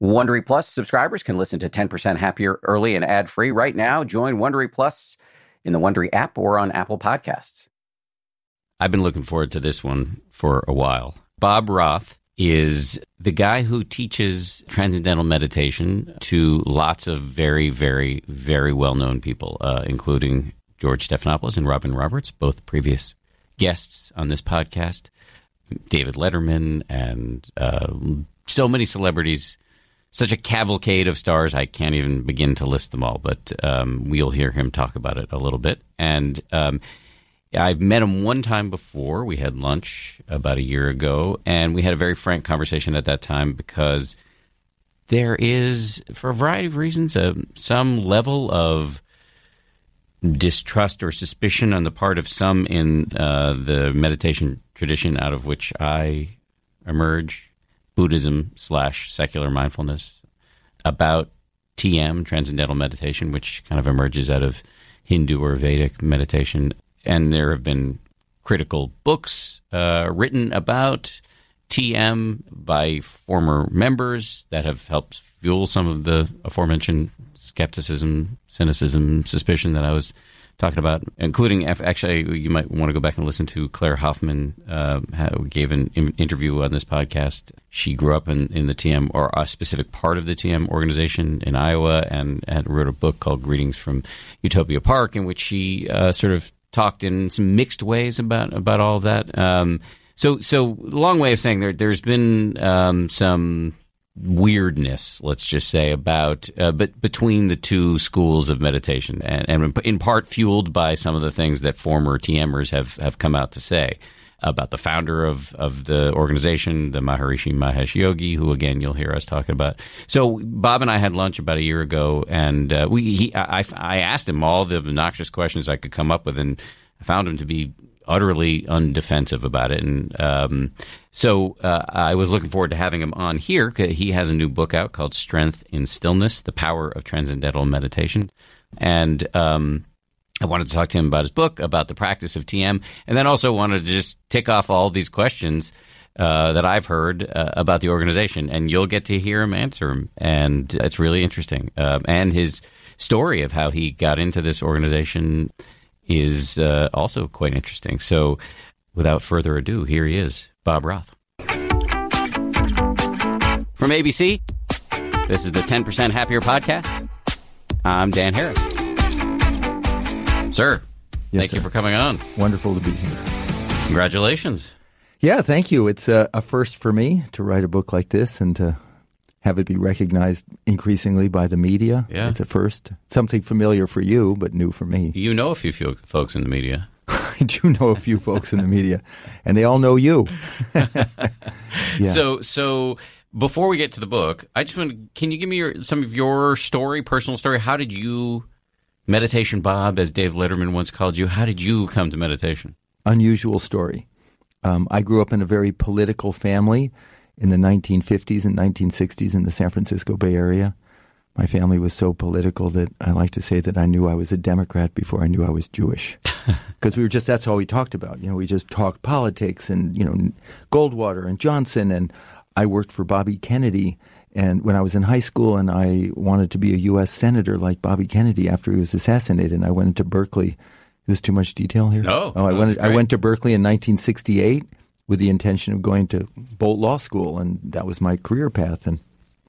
Wondery Plus subscribers can listen to 10% Happier early and ad-free right now. Join Wondery Plus in the Wondery app or on Apple Podcasts. I've been looking forward to this one for a while. Bob Roth is the guy who teaches transcendental meditation to lots of very, very, very well-known people, including George Stephanopoulos and Robin Roberts, both previous guests on this podcast, David Letterman, and so many celebrities. Such a cavalcade of stars, I can't even begin to list them all, but we'll hear him talk about it a little bit. And I've met him one time before. We had lunch about a year ago, and we had a very frank conversation at that time because there is, for a variety of reasons, some level of distrust or suspicion on the part of some in the meditation tradition out of which I emerge, Buddhism/secular mindfulness, about TM, transcendental meditation, which kind of emerges out of Hindu or Vedic meditation. And there have been critical books written about TM by former members that have helped fuel some of the aforementioned skepticism, cynicism, suspicion that I was talking about, including, actually, you might want to go back and listen to Claire Hoffman, who gave an interview on this podcast. She grew up in the TM, or a specific part of the TM organization in Iowa, and wrote a book called Greetings from Utopia Park, in which she sort of talked in some mixed ways about all of that. So long way of saying there's been some weirdness, let's just say, about but between the two schools of meditation, and in part fueled by some of the things that former TMers have come out to say about the founder of the organization, the Maharishi Mahesh Yogi, who, again, you'll hear us talking about. So Bob and I had lunch about a year ago, and I asked him all the obnoxious questions I could come up with, and I found him to be utterly undefensive about it. And so I was looking forward to having him on here, because he has a new book out called Strength in Stillness, The Power of Transcendental Meditation. And I wanted to talk to him about his book, about the practice of TM, and then also wanted to just tick off all these questions that I've heard about the organization. And you'll get to hear him answer them. And it's really interesting. And his story of how he got into this organization is also quite interesting. So without further ado, here he is, Bob Roth. From ABC, this is the 10% Happier podcast. I'm Dan Harris. Sir, thank you for coming on. Wonderful to be here. Congratulations. Yeah, thank you. It's a first for me to write a book like this and to have it be recognized increasingly by the media. Yeah. It's a first. Something familiar for you, but new for me. You know a few folks in the media. I do know a few folks in the media, and they all know you. Yeah. So before we get to the book, I just want can you give me some of your story, personal story? How did you, Meditation Bob, as Dave Letterman once called you, how did you come to meditation? Unusual story. I grew up in a very political family in the 1950s and 1960s in the San Francisco Bay Area. My family was so political that I like to say that I knew I was a Democrat before I knew I was Jewish. Because that's all we talked about. We just talked politics and, Goldwater and Johnson. And I worked for Bobby Kennedy. And when I was in high school and I wanted to be a U.S. senator like Bobby Kennedy after he was assassinated, and I went into Berkeley. Is this too much detail here? No. I went to Berkeley in 1968 with the intention of going to Bolt Law School, and that was my career path. And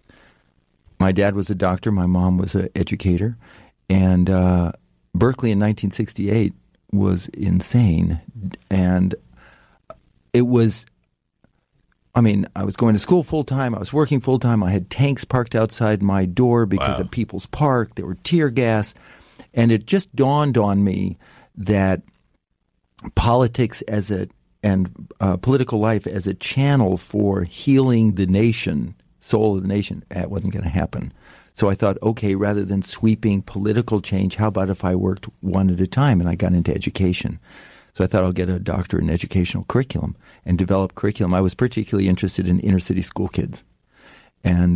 my dad was a doctor. My mom was an educator. And Berkeley in 1968 was insane. And it was, I was going to school full-time. I was working full-time. I had tanks parked outside my door because of People's Park. There were tear gas. And it just dawned on me that politics and political life as a channel for healing the nation, soul of the nation, that wasn't going to happen. So I thought, okay, rather than sweeping political change, how about if I worked one at a time? And I got into education. So I thought I'll get a doctorate in educational curriculum and develop curriculum. I was particularly interested in inner city school kids. And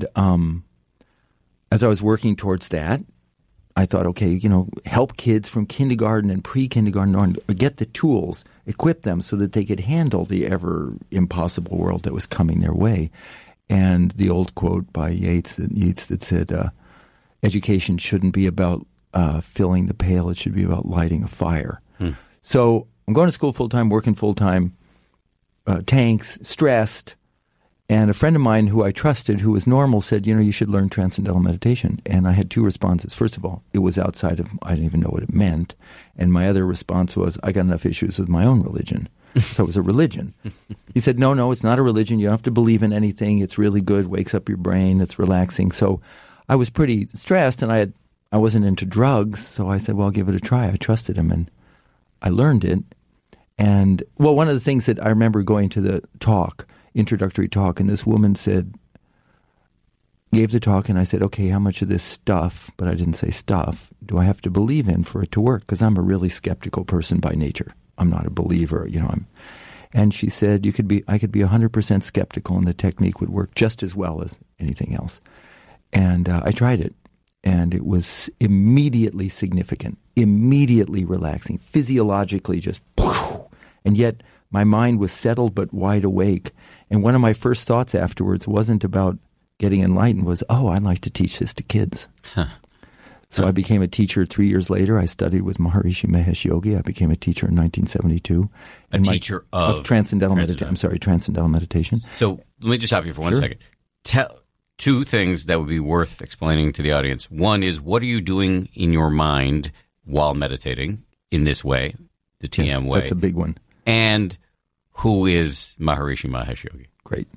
as I was working towards that, I thought, okay, help kids from kindergarten and pre-kindergarten on, get the tools, equip them so that they could handle the ever impossible world that was coming their way. and the old quote by Yeats that said, education shouldn't be about filling the pail, it should be about lighting a fire. So I'm going to school full-time, working full-time, tanks, stressed, and a friend of mine who I trusted, who was normal, said, you should learn Transcendental Meditation. And I had two responses. First of all, it was outside of, I didn't even know what it meant. And my other response was, I got enough issues with my own religion. So it was a religion. He said, no, it's not a religion. You don't have to believe in anything. It's really good, wakes up your brain, it's relaxing. So I was pretty stressed, and I wasn't into drugs. So I said, well, I'll give it a try. I trusted him, and I learned it. And, well, one of the things that I remember going to the introductory talk, and this woman gave the talk, and I said, okay, how much of this stuff, but I didn't say stuff, do I have to believe in for it to work? Because I'm a really skeptical person by nature. I'm not a believer, and she said, I could be 100% skeptical, and the technique would work just as well as anything else. And I tried it, and it was immediately significant, immediately relaxing, physiologically just, and yet my mind was settled but wide awake. And one of my first thoughts afterwards wasn't about getting enlightened, was, I'd like to teach this to kids. So I became a teacher 3 years later. I studied with Maharishi Mahesh Yogi. I became a teacher in 1972. A teacher of Transcendental Meditation. I'm sorry, Transcendental Meditation. So let me just stop you for 1 second. Tell two things that would be worth explaining to the audience. One is, what are you doing in your mind while meditating in this way, the TM way? That's a big one. And who is Maharishi Mahesh Yogi? Great.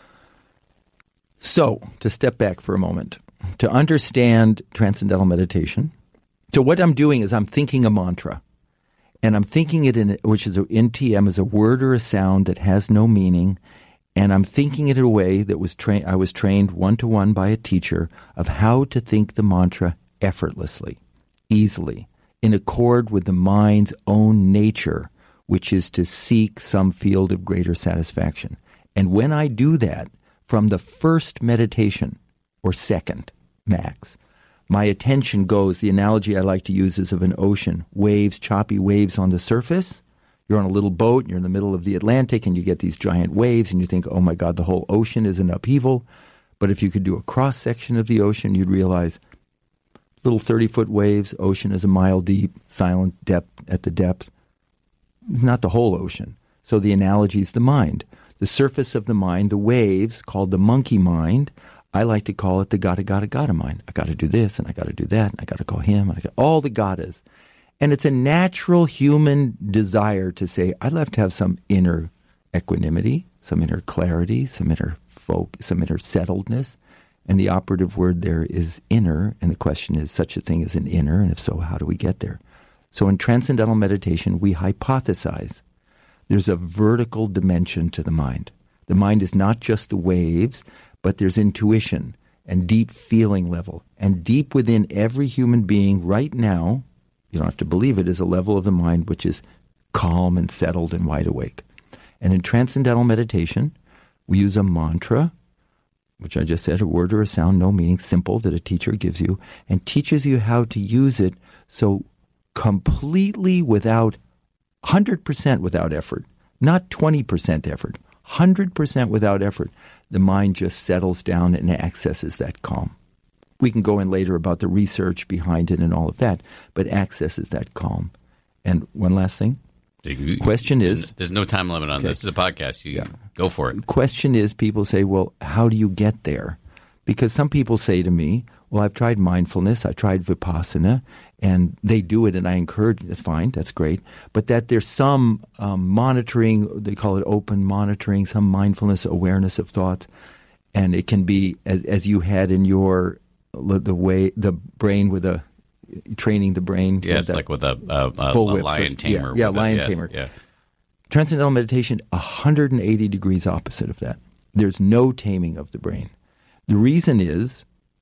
So, to step back for a moment, to understand Transcendental Meditation, so what I'm doing is I'm thinking a mantra, and I'm thinking it which is in TM is a word or a sound that has no meaning, and I'm thinking it in a way that I was trained one-to-one by a teacher of how to think the mantra effortlessly, easily, in accord with the mind's own nature, which is to seek some field of greater satisfaction. And when I do that, from the first meditation, or second max, my attention goes, the analogy I like to use is of an ocean, waves, choppy waves on the surface. You're on a little boat, you're in the middle of the Atlantic, and you get these giant waves, and you think, oh my God, the whole ocean is in upheaval. But if you could do a cross-section of the ocean, you'd realize little 30-foot waves, ocean is a mile deep, silent depth at the depth. It's not the whole ocean. So the analogy is the mind. The surface of the mind, the waves, called the monkey mind, I like to call it the gotta mind. I got to do this, and I got to do that, and I got to call him, and I got all the gottas. And it's a natural human desire to say, I'd love to have some inner equanimity, some inner clarity, some inner settledness. And the operative word there is inner, and the question is, such a thing as an inner, and if so, how do we get there? So in Transcendental Meditation, we hypothesize there's a vertical dimension to the mind. The mind is not just the waves, but there's intuition and deep feeling level. And deep within every human being right now, you don't have to believe it, is a level of the mind which is calm and settled and wide awake. And in Transcendental Meditation, we use a mantra, which I just said, a word or a sound, no meaning, simple, that a teacher gives you, and teaches you how to use it so completely without, 100% without effort, not 20% effort, 100% without effort, the mind just settles down and accesses that calm. We can go in later about the research behind it and all of that, but accesses that calm. And one last thing. Question is... There's no time limit on this. This is a podcast. You go for it. Question is, people say, well, how do you get there? Because some people say to me, well, I've tried mindfulness, I tried Vipassana, and they do it, and I encourage it. Fine, that's great. But that there's some monitoring, they call it open monitoring, some mindfulness, awareness of thoughts, and it can be, as you had in your, the brain with a, training the brain. Yes, like with a lion tamer. Yeah, lion tamer. Yeah. Transcendental Meditation, 180 degrees opposite of that. There's no taming of the brain. The reason is,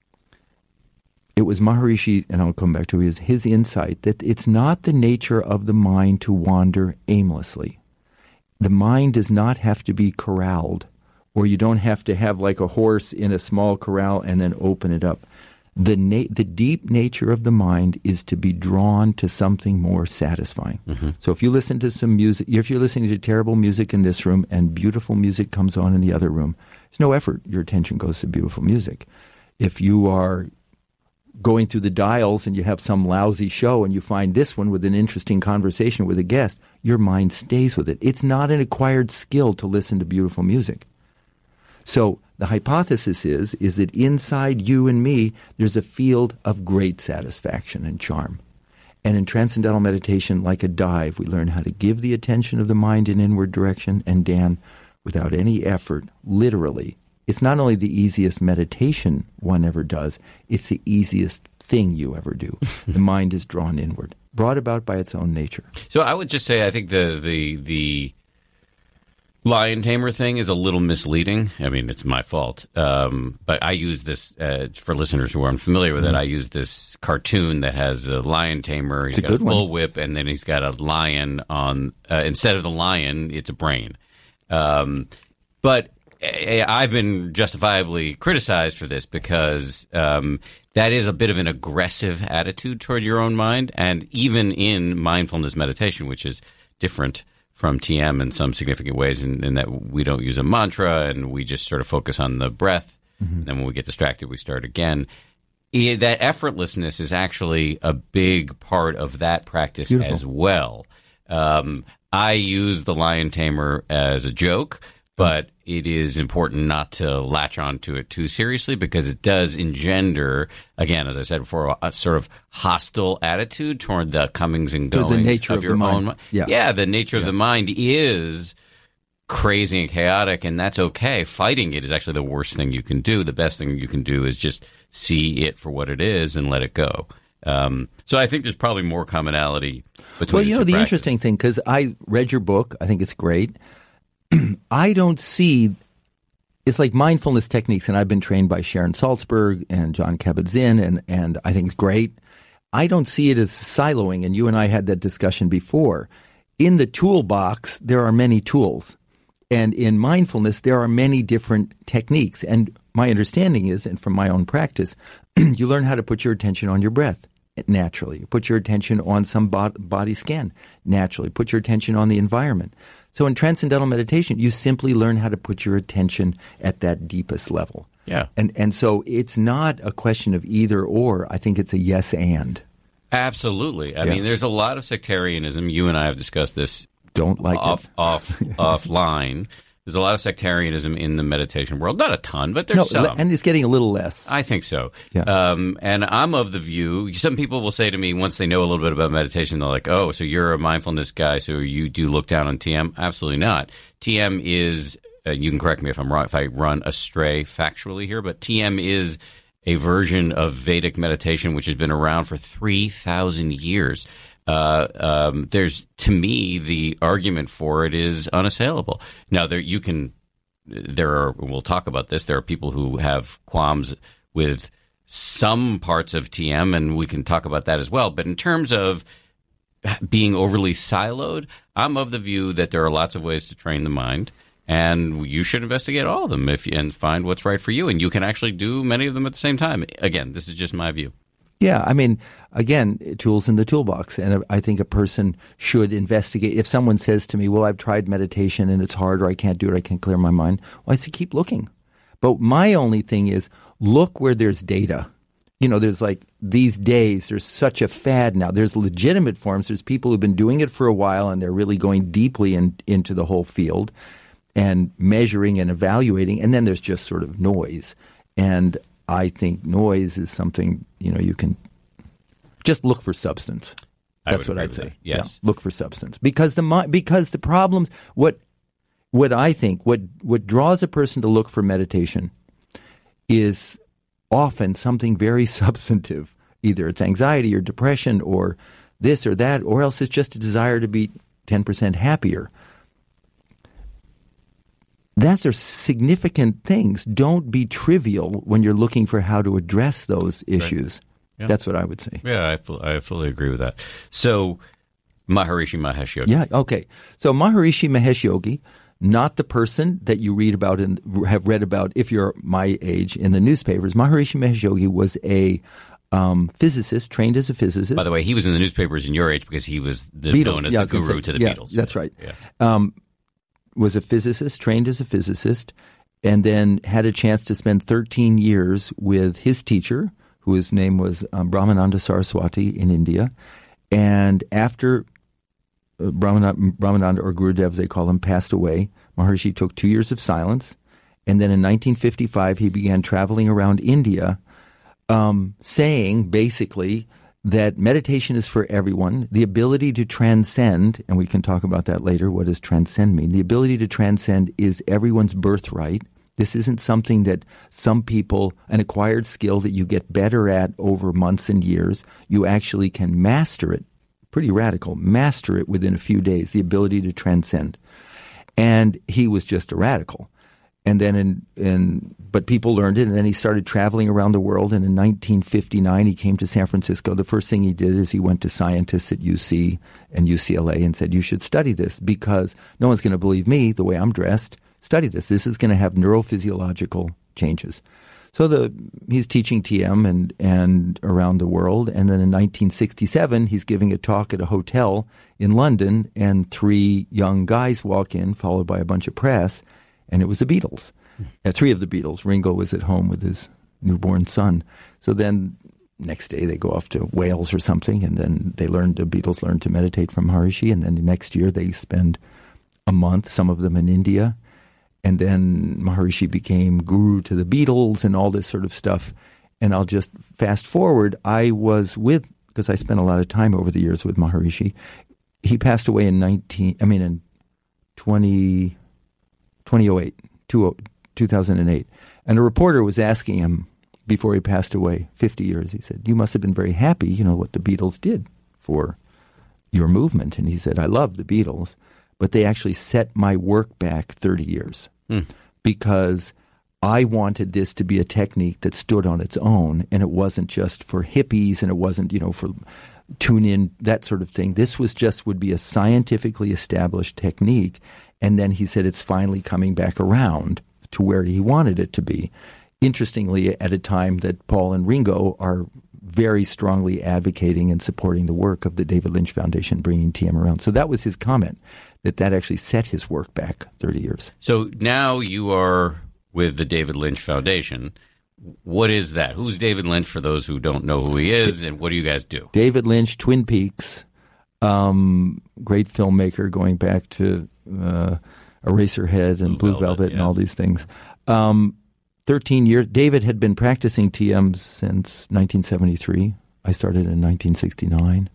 it was Maharishi, and I'll come back to his insight, that it's not the nature of the mind to wander aimlessly. The mind does not have to be corralled, or you don't have to have like a horse in a small corral and then open it up. The deep nature of the mind is to be drawn to something more satisfying. Mm-hmm. So if you listen to some music, if you're listening to terrible music in this room and beautiful music comes on in the other room, there's no effort. Your attention goes to beautiful music. If you are going through the dials and you have some lousy show and you find this one with an interesting conversation with a guest, your mind stays with it. It's not an acquired skill to listen to beautiful music. So the hypothesis is that inside you and me, there's a field of great satisfaction and charm. And in transcendental meditation, like a dive, we learn how to give the attention of the mind in inward direction. And Dan, without any effort, literally, it's not only the easiest meditation one ever does, it's the easiest thing you ever do. The mind is drawn inward, brought about by its own nature. So I would just say I think the lion tamer thing is a little misleading. I mean, it's my fault. But I use this, for listeners who are unfamiliar with it, I use this cartoon that has a lion tamer. He's got a bullwhip, and then he's got a lion on, instead of the lion, it's a brain. But I've been justifiably criticized for this because that is a bit of an aggressive attitude toward your own mind. And even in mindfulness meditation, which is different from TM in some significant ways in that we don't use a mantra and we just sort of focus on the breath. Mm-hmm. And then when we get distracted, we start again. That effortlessness is actually a big part of that practice as well. I use the lion tamer as a joke, but it is important not to latch onto it too seriously because it does engender, again, as I said before, a sort of hostile attitude toward the comings and goings of your own mind. Yeah, the nature of the mind is crazy and chaotic, and that's okay. Fighting it is actually the worst thing you can do. The best thing you can do is just see it for what it is and let it go. So I think there's probably more commonality between the interesting thing, because I read your book, I think it's great. I don't see – it's like mindfulness techniques, and I've been trained by Sharon Salzberg and Jon Kabat-Zinn, and I think it's great. I don't see it as siloing, and you and I had that discussion before. In the toolbox, there are many tools, and in mindfulness, there are many different techniques. And my understanding is, and from my own practice, you learn how to put your attention on your breath naturally. You put your attention on some body scan naturally. Put your attention on the environment. So in transcendental meditation, you simply learn how to put your attention at that deepest level. Yeah. And so it's not a question of either or. I think it's a yes and. Absolutely. I mean, there's a lot of sectarianism. You and I have discussed this. Don't like offline. There's a lot of sectarianism in the meditation world. Not a ton, but there's some. And it's getting a little less. I think so. Yeah. And I'm of the view, some people will say to me once they know a little bit about meditation, they're like, oh, so you're a mindfulness guy, so you do look down on TM? Absolutely not. TM is, you can correct me if I'm wrong, if I run astray factually here, but TM is a version of Vedic meditation which has been around for 3,000 years. There's, to me, the argument for it is unassailable. Now, we'll talk about this. There are people who have qualms with some parts of TM, and we can talk about that as well. But in terms of being overly siloed, I'm of the view that there are lots of ways to train the mind, and you should investigate all of them and find what's right for you. And you can actually do many of them at the same time. Again, this is just my view. Yeah, I mean, again, tools in the toolbox. And I think a person should investigate. If someone says to me, well, I've tried meditation and it's hard, or I can't do it, I can't clear my mind, well, I say keep looking. But my only thing is look where there's data. You know, there's like these days, there's such a fad now. There's legitimate forms. There's people who've been doing it for a while and they're really going deeply into the whole field and measuring and evaluating. And then there's just sort of noise. And I think noise is something, you can just look for substance. That's what I'd say. Yes. Yeah, look for substance. Because the problems, what I think, what draws a person to look for meditation is often something very substantive. Either it's anxiety or depression or this or that, or else it's just a desire to be 10% happier. Those are significant things. Don't be trivial when you're looking for how to address those issues. Right. Yeah. That's what I would say. Yeah, I fully agree with that. So Maharishi Mahesh Yogi. Yeah, okay. So Maharishi Mahesh Yogi, not the person that you read about and have read about if you're my age in the newspapers. Maharishi Mahesh Yogi was a physicist, trained as a physicist. By the way, he was in the newspapers in your age because he was known as the guru to the Beatles. That's right. Was a physicist, trained as a physicist, and then had a chance to spend 13 years with his teacher, whose name was Brahmananda Saraswati in India. And after Brahmananda, or Gurudev, they call him, passed away, Maharishi took 2 years of silence. And then in 1955, he began traveling around India, saying basically that meditation is for everyone. The ability to transcend, and we can talk about that later, what does transcend mean? The ability to transcend is everyone's birthright. This isn't something that some people, an acquired skill that you get better at over months and years. You actually can master it. Pretty radical. Master it within a few days, the ability to transcend. And he was just a radical. And then but people learned it, and then he started traveling around the world. And in 1959, he came to San Francisco. The first thing he did is he went to scientists at UC and UCLA and said, you should study this because no one's going to believe me the way I'm dressed. Study this. This is going to have neurophysiological changes. So he's teaching TM and around the world. And then in 1967, he's giving a talk at a hotel in London, and 3 young guys walk in, followed by a bunch of press. And it was the Beatles. 3 of the Beatles. Ringo was at home with his newborn son. So then next day they go off to Wales or something, and then the Beatles learned to meditate from Maharishi. And then the next year they spend a month, some of them in India. And then Maharishi became guru to the Beatles and all this sort of stuff. And I'll just fast forward. I was because I spent a lot of time over the years with Maharishi. He passed away in 2008. And a reporter was asking him before he passed away, 50 years, he said, you must have been very happy, what the Beatles did for your movement. And he said, I love the Beatles, but they actually set my work back 30 years because I wanted this to be a technique that stood on its own, and it wasn't just for hippies, and it wasn't, for tune in, that sort of thing. This would be a scientifically established technique. And then he said it's finally coming back around to where he wanted it to be. Interestingly, at a time that Paul and Ringo are very strongly advocating and supporting the work of the David Lynch Foundation, bringing TM around. So that was his comment, that actually set his work back 30 years. So now you are with the David Lynch Foundation. What is that? Who's David Lynch, for those who don't know who he is, and what do you guys do? David Lynch, Twin Peaks, great filmmaker going back to Eraserhead and Blue Velvet and all these things. 13 years. David had been practicing TM since 1973. I started in 1969.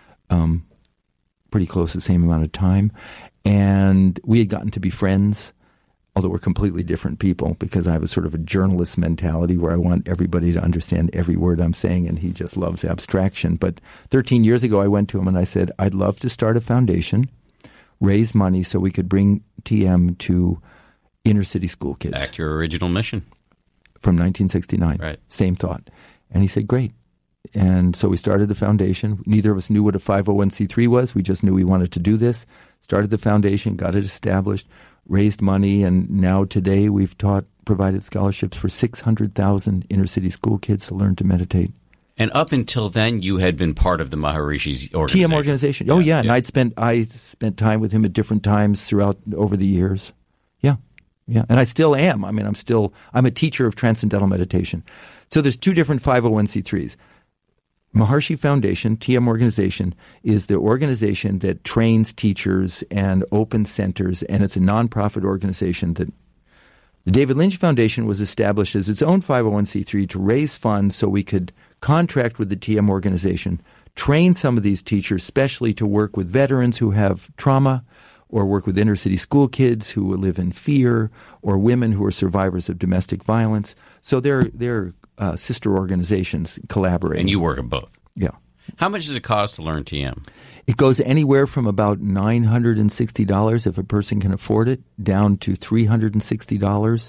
Pretty close, the same amount of time. And we had gotten to be friends, although we're completely different people, because I have a sort of a journalist mentality where I want everybody to understand every word I'm saying, and he just loves abstraction. But 13 years ago, I went to him and I said, I'd love to start a foundation, raise money so we could bring TM to inner city school kids. Back to your original mission. From 1969. Right. Same thought. And he said, great. And so we started the foundation. Neither of us knew what a 501c3 was. We just knew we wanted to do this. Started the foundation, got it established, raised money, and now today we've provided scholarships for 600,000 inner city school kids to learn to meditate. And up until then, you had been part of the Maharishi's organization. TM organization. Oh, yeah. And I spent time with him at different times over the years. Yeah. Yeah. And I still am. I'm a teacher of transcendental meditation. So there's 2 different 501c3s. Maharishi Foundation, TM organization, is the organization that trains teachers and opens centers, and it's a nonprofit organization that the David Lynch Foundation was established as its own 501c3 to raise funds so we could contract with the TM organization, train some of these teachers, especially to work with veterans who have trauma, or work with inner city school kids who live in fear, or women who are survivors of domestic violence. So they're sister organizations collaborating. And you work at both. Yeah. How much does it cost to learn TM? It goes anywhere from about $960 if a person can afford it, down to $360.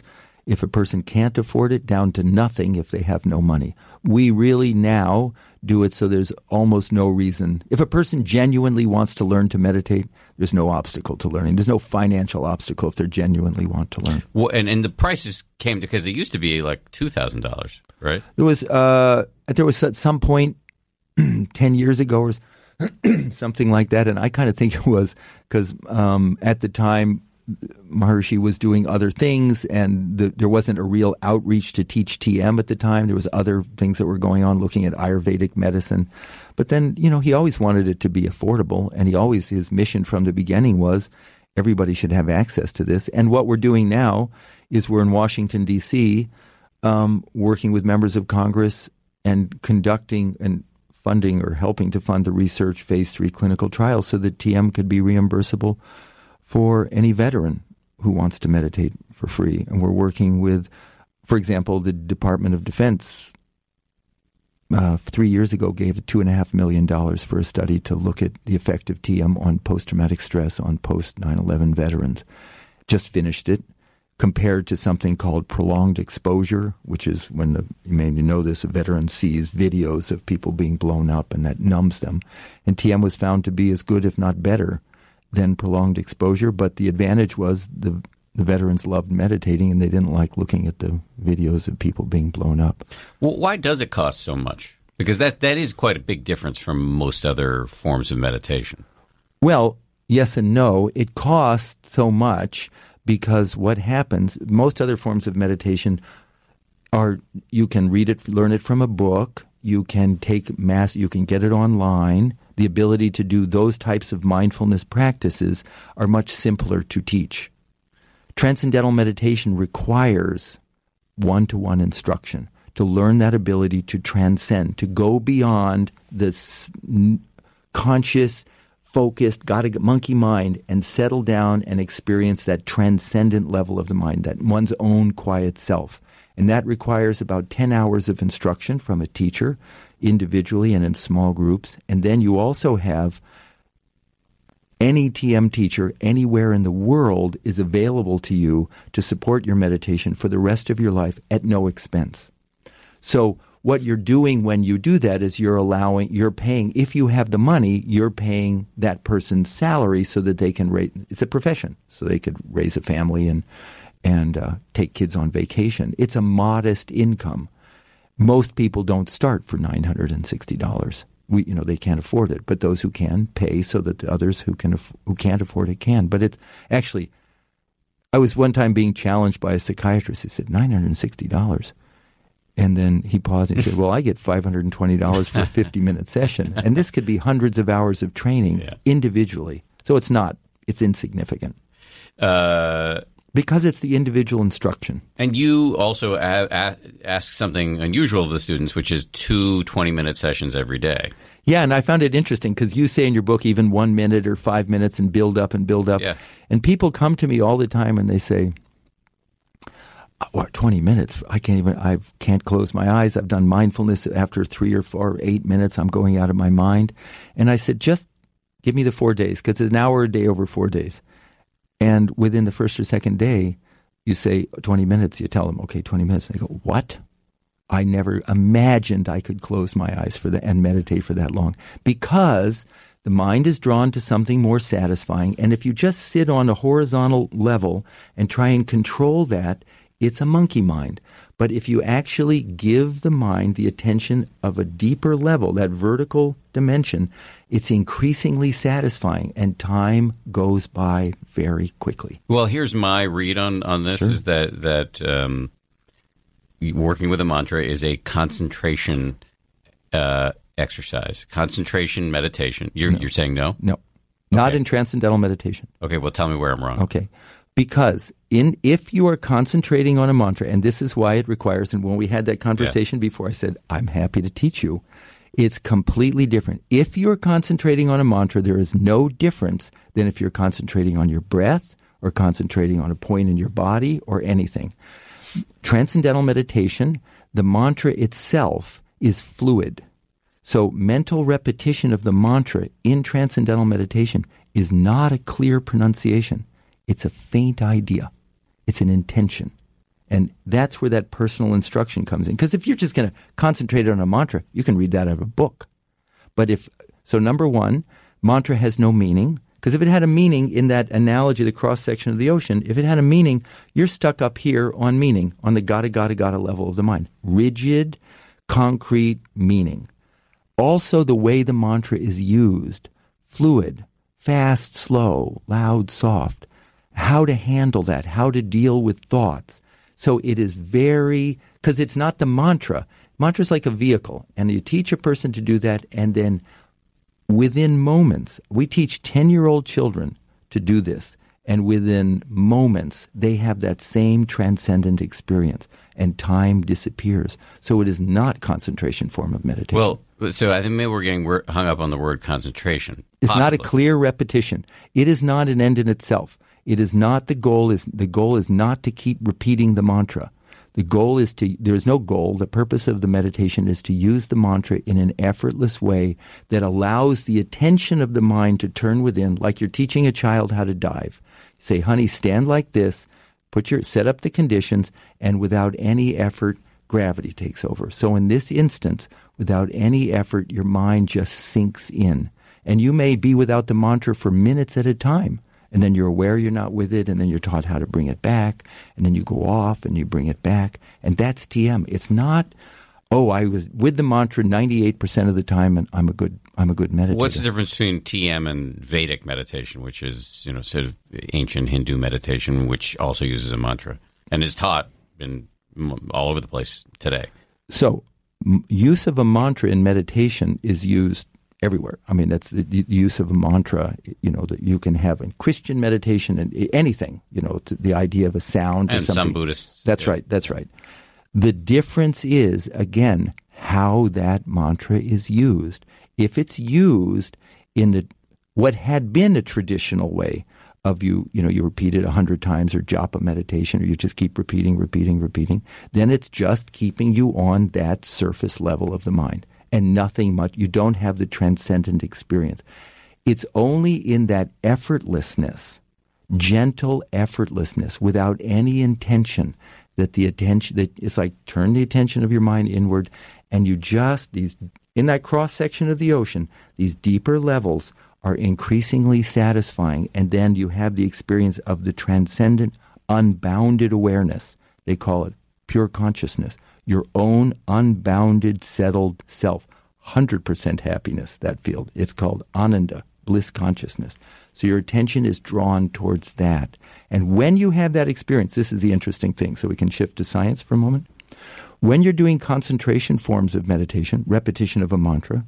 if a person can't afford it, down to nothing if they have no money. We really now do it so there's almost no reason. If a person genuinely wants to learn to meditate, there's no obstacle to learning. There's no financial obstacle if they genuinely want to learn. Well, and the prices came because it used to be like $2,000, right? There was at some point 10 years ago or something like that, and I kind of think it was because at the time Maharishi was doing other things, and there wasn't a real outreach to teach TM at the time. There was other things that were going on, looking at Ayurvedic medicine. But then, he always wanted it to be affordable, and his mission from the beginning was everybody should have access to this. And what we're doing now is we're in Washington, D.C., working with members of Congress and conducting and funding or helping to fund the research phase 3 clinical trials so that TM could be reimbursable for any veteran who wants to meditate for free. And we're working with, for example, the Department of Defense 3 years ago gave $2.5 million for a study to look at the effect of TM on post-traumatic stress on post-9/11 veterans. Just finished it, compared to something called prolonged exposure, which is when, you may know this, a veteran sees videos of people being blown up and that numbs them. And TM was found to be as good, if not better, than prolonged exposure, but the advantage was the veterans loved meditating and they didn't like looking at the videos of people being blown up. Well, why does it cost so much? Because that is quite a big difference from most other forms of meditation. Well, yes and no. It costs so much because what happens, most other forms of meditation are, you can read it, learn it from a book, you can you can get it online. The ability to do those types of mindfulness practices are much simpler to teach. Transcendental meditation requires one-to-one instruction to learn that ability to transcend, to go beyond this conscious, focused, monkey mind and settle down and experience that transcendent level of the mind, that one's own quiet self. And that requires about 10 hours of instruction from a teacher, individually and in small groups. And then you also have any TM teacher anywhere in the world is available to you to support your meditation for the rest of your life at no expense. So what you're doing when you do that is you're paying, if you have the money, you're paying that person's salary so that they can it's a profession, so they could raise a family and take kids on vacation. It's a modest income. Most people don't start for $960. They can't afford it, but those who can pay so that the others who can't afford it can. But it's actually, I was one time being challenged by a psychiatrist. He said, $960. And then he paused and he said, well, I get $520 for a 50-minute session. And this could be hundreds of hours of training individually. So it's insignificant. Because it's the individual instruction. And you also ask something unusual of the students, which is 2 20-minute sessions every day. Yeah, and I found it interesting because you say in your book even 1 minute or 5 minutes and build up and build up. Yeah. And people come to me all the time and they say, 20 minutes? I can't close my eyes. I've done mindfulness after 3 or 4 or 8 minutes. I'm going out of my mind. And I said, just give me the 4 days because it's an hour a day over 4 days. And within the first or second day, you say 20 minutes. You tell them, okay, 20 minutes. And they go, what? I never imagined I could close my eyes for that and meditate for that long because the mind is drawn to something more satisfying. And if you just sit on a horizontal level and try and control that, it's a monkey mind. But if you actually give the mind the attention of a deeper level, that vertical dimension, it's increasingly satisfying and time goes by very quickly. Well, here's my read on this is that working with a mantra is a concentration exercise, concentration meditation. You're saying no? No, not in transcendental meditation. Okay, well, tell me where I'm wrong. Okay. Because if you are concentrating on a mantra, and this is why it requires, and when we had that conversation before, I said, I'm happy to teach you. It's completely different. If you're concentrating on a mantra, there is no difference than if you're concentrating on your breath or concentrating on a point in your body or anything. Transcendental meditation, the mantra itself is fluid. So mental repetition of the mantra in transcendental meditation is not a clear pronunciation. It's a faint idea. It's an intention. And that's where that personal instruction comes in. Because if you're just going to concentrate on a mantra, you can read that out of a book. But so number one, mantra has no meaning. Because if it had a meaning in that analogy, the cross-section of the ocean, if it had a meaning, you're stuck up here on meaning, on the gotta level of the mind. Rigid, concrete meaning. Also, the way the mantra is used, fluid, fast, slow, loud, soft. How to handle that, how to deal with thoughts. So it is because it's not the mantra. Mantra is like a vehicle, and you teach a person to do that, and then within moments, we teach 10-year-old children to do this, and within moments, they have that same transcendent experience, and time disappears. So it is not concentration form of meditation. Well, so I think maybe we're getting hung up on the word concentration. It's not a clear repetition. It is not an end in itself. It is not the goal. The goal is not to keep repeating the mantra. The goal is there's no goal. The purpose of the meditation is to use the mantra in an effortless way that allows the attention of the mind to turn within, like you're teaching a child how to dive. Say, honey, stand like this, set up the conditions, and without any effort, gravity takes over. So in this instance, without any effort, your mind just sinks in. And you may be without the mantra for minutes at a time. And then you're aware you're not with it, and then you're taught how to bring it back, and then you go off and you bring it back. And that's TM. It's not, I was with the mantra 98% of the time, and I'm a good meditator. What's the difference between TM and Vedic meditation, which is sort of ancient Hindu meditation, which also uses a mantra and is taught all over the place today? So use of a mantra in meditation is used everywhere. I mean, that's the use of a mantra, that you can have in Christian meditation and anything, the idea of a sound or something. And some Buddhists. That's right. That's right. The difference is, again, how that mantra is used. If it's used in what had been a traditional way of you repeat it 100 times or japa meditation, or you just keep repeating, then it's just keeping you on that surface level of the mind. And nothing much. You don't have the transcendent experience. It's only in that effortlessness, gentle effortlessness, without any intention, that it's like turn the attention of your mind inward, and you in that cross section of the ocean, these deeper levels are increasingly satisfying, and then you have the experience of the transcendent, unbounded awareness. They call it pure consciousness. Your own unbounded, settled self. 100% happiness, that field. It's called Ananda, bliss consciousness. So your attention is drawn towards that. And when you have that experience, this is the interesting thing, so we can shift to science for a moment. When you're doing concentration forms of meditation, repetition of a mantra,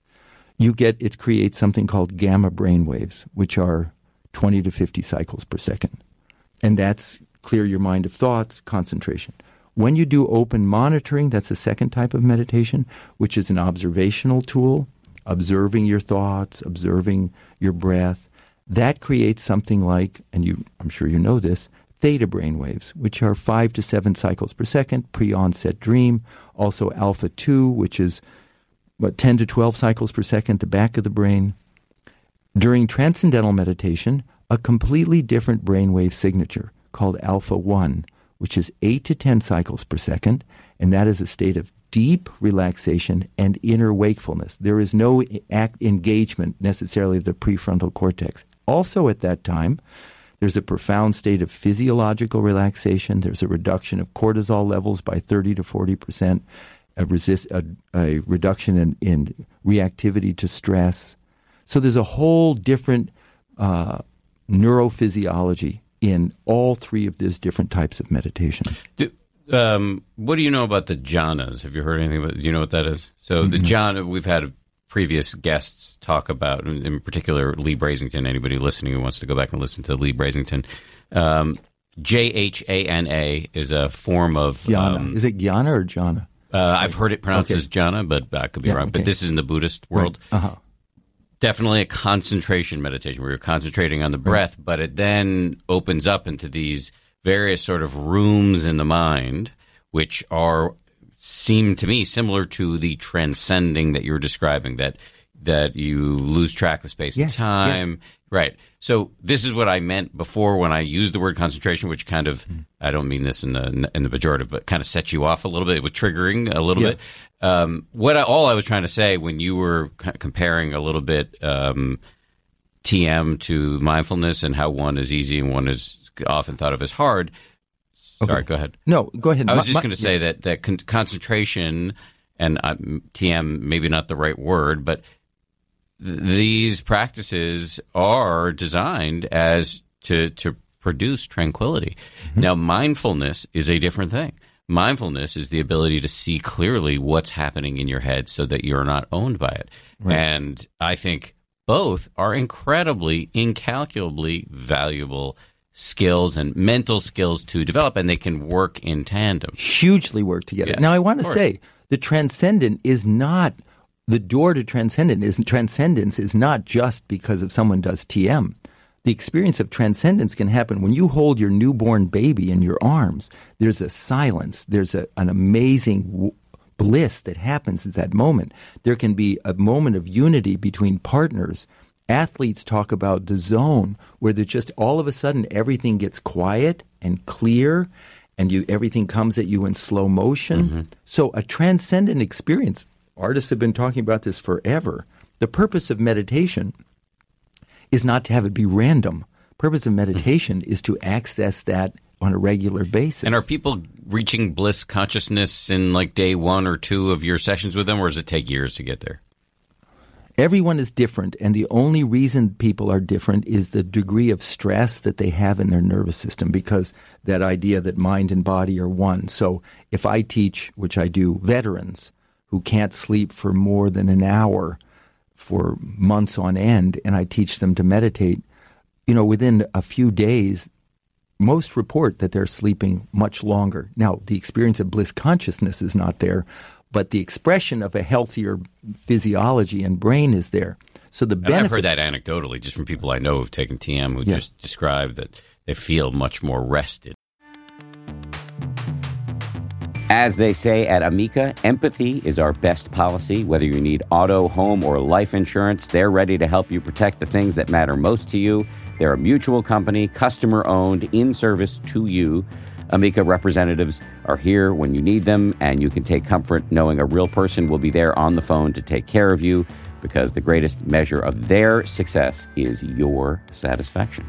it creates something called gamma brain waves, which are 20 to 50 cycles per second. And that's clear your mind of thoughts, concentration. When you do open monitoring, that's a second type of meditation, which is an observational tool, observing your thoughts, observing your breath. That creates something like, I'm sure you know this, theta brain waves, which are 5 to 7 cycles per second, pre-onset dream. Also alpha 2, which is 10 to 12 cycles per second, the back of the brain. During transcendental meditation, a completely different brainwave signature called alpha 1, which is 8 to 10 cycles per second, and that is a state of deep relaxation and inner wakefulness. There is no engagement necessarily of the prefrontal cortex. Also at that time, there's a profound state of physiological relaxation. There's a reduction of cortisol levels by 30 to 40%, a reduction in reactivity to stress. So there's a whole different neurophysiology in all three of these different types of meditation. What do you know about the jhanas? Have you heard anything about? Do you know what that is? So the jhana, we've had previous guests talk about, in particular, Lee Brasington. Anybody listening who wants to go back and listen to Lee Brasington, Jhana is a form of jhana. Is it jhana or jhana? I've heard it pronounced as jhana, but I could be wrong. Okay. But this is in the Buddhist world. Right. Uh-huh. Definitely a concentration meditation where you're concentrating on the breath, but it then opens up into these various sort of rooms in the mind, which seem to me similar to the transcending that you're describing, that that you lose track of space and time. Yes. Right. So this is what I meant before when I used the word concentration, which kind of, I don't mean this in the pejorative, but kind of sets you off a little bit. It was triggering a little bit. All I was trying to say when you were comparing a little bit TM to mindfulness and how one is easy and one is often thought of as hard. Sorry, go ahead. No, go ahead. I was just going to say that concentration and TM, maybe not the right word, but these practices are designed as to produce tranquility. Mm-hmm. Now, mindfulness is a different thing. Mindfulness is the ability to see clearly what's happening in your head so that you're not owned by it. Right. And I think both are incalculably valuable skills and mental skills to develop, and they can work in tandem. Hugely work together. Yeah, now, I want to say the transcendent is not the door to transcendence is not just because if someone does TM. The experience of transcendence can happen when you hold your newborn baby in your arms. There's a silence. There's an amazing bliss that happens at that moment. There can be a moment of unity between partners. Athletes talk about the zone where there's just all of a sudden everything gets quiet and clear and everything comes at you in slow motion. Mm-hmm. So a transcendent experience, artists have been talking about this forever. The purpose of meditation is not to have it be random. Purpose of meditation is to access that on a regular basis. And are people reaching bliss consciousness in like day 1 or 2 of your sessions with them, or does it take years to get there? Everyone is different, and the only reason people are different is the degree of stress that they have in their nervous system, because that idea that mind and body are one. So if I teach, which I do, veterans who can't sleep for more than an hour for months on end, and I teach them to meditate, within a few days, most report that they're sleeping much longer. Now, the experience of bliss consciousness is not there, but the expression of a healthier physiology and brain is there. So the benefits. I've heard that anecdotally just from people I know who've taken TM who just described that they feel much more rested. As they say at Amica, empathy is our best policy. Whether you need auto, home, or life insurance, they're ready to help you protect the things that matter most to you. They're a mutual company, customer-owned, in service to you. Amica representatives are here when you need them, and you can take comfort knowing a real person will be there on the phone to take care of you, because the greatest measure of their success is your satisfaction.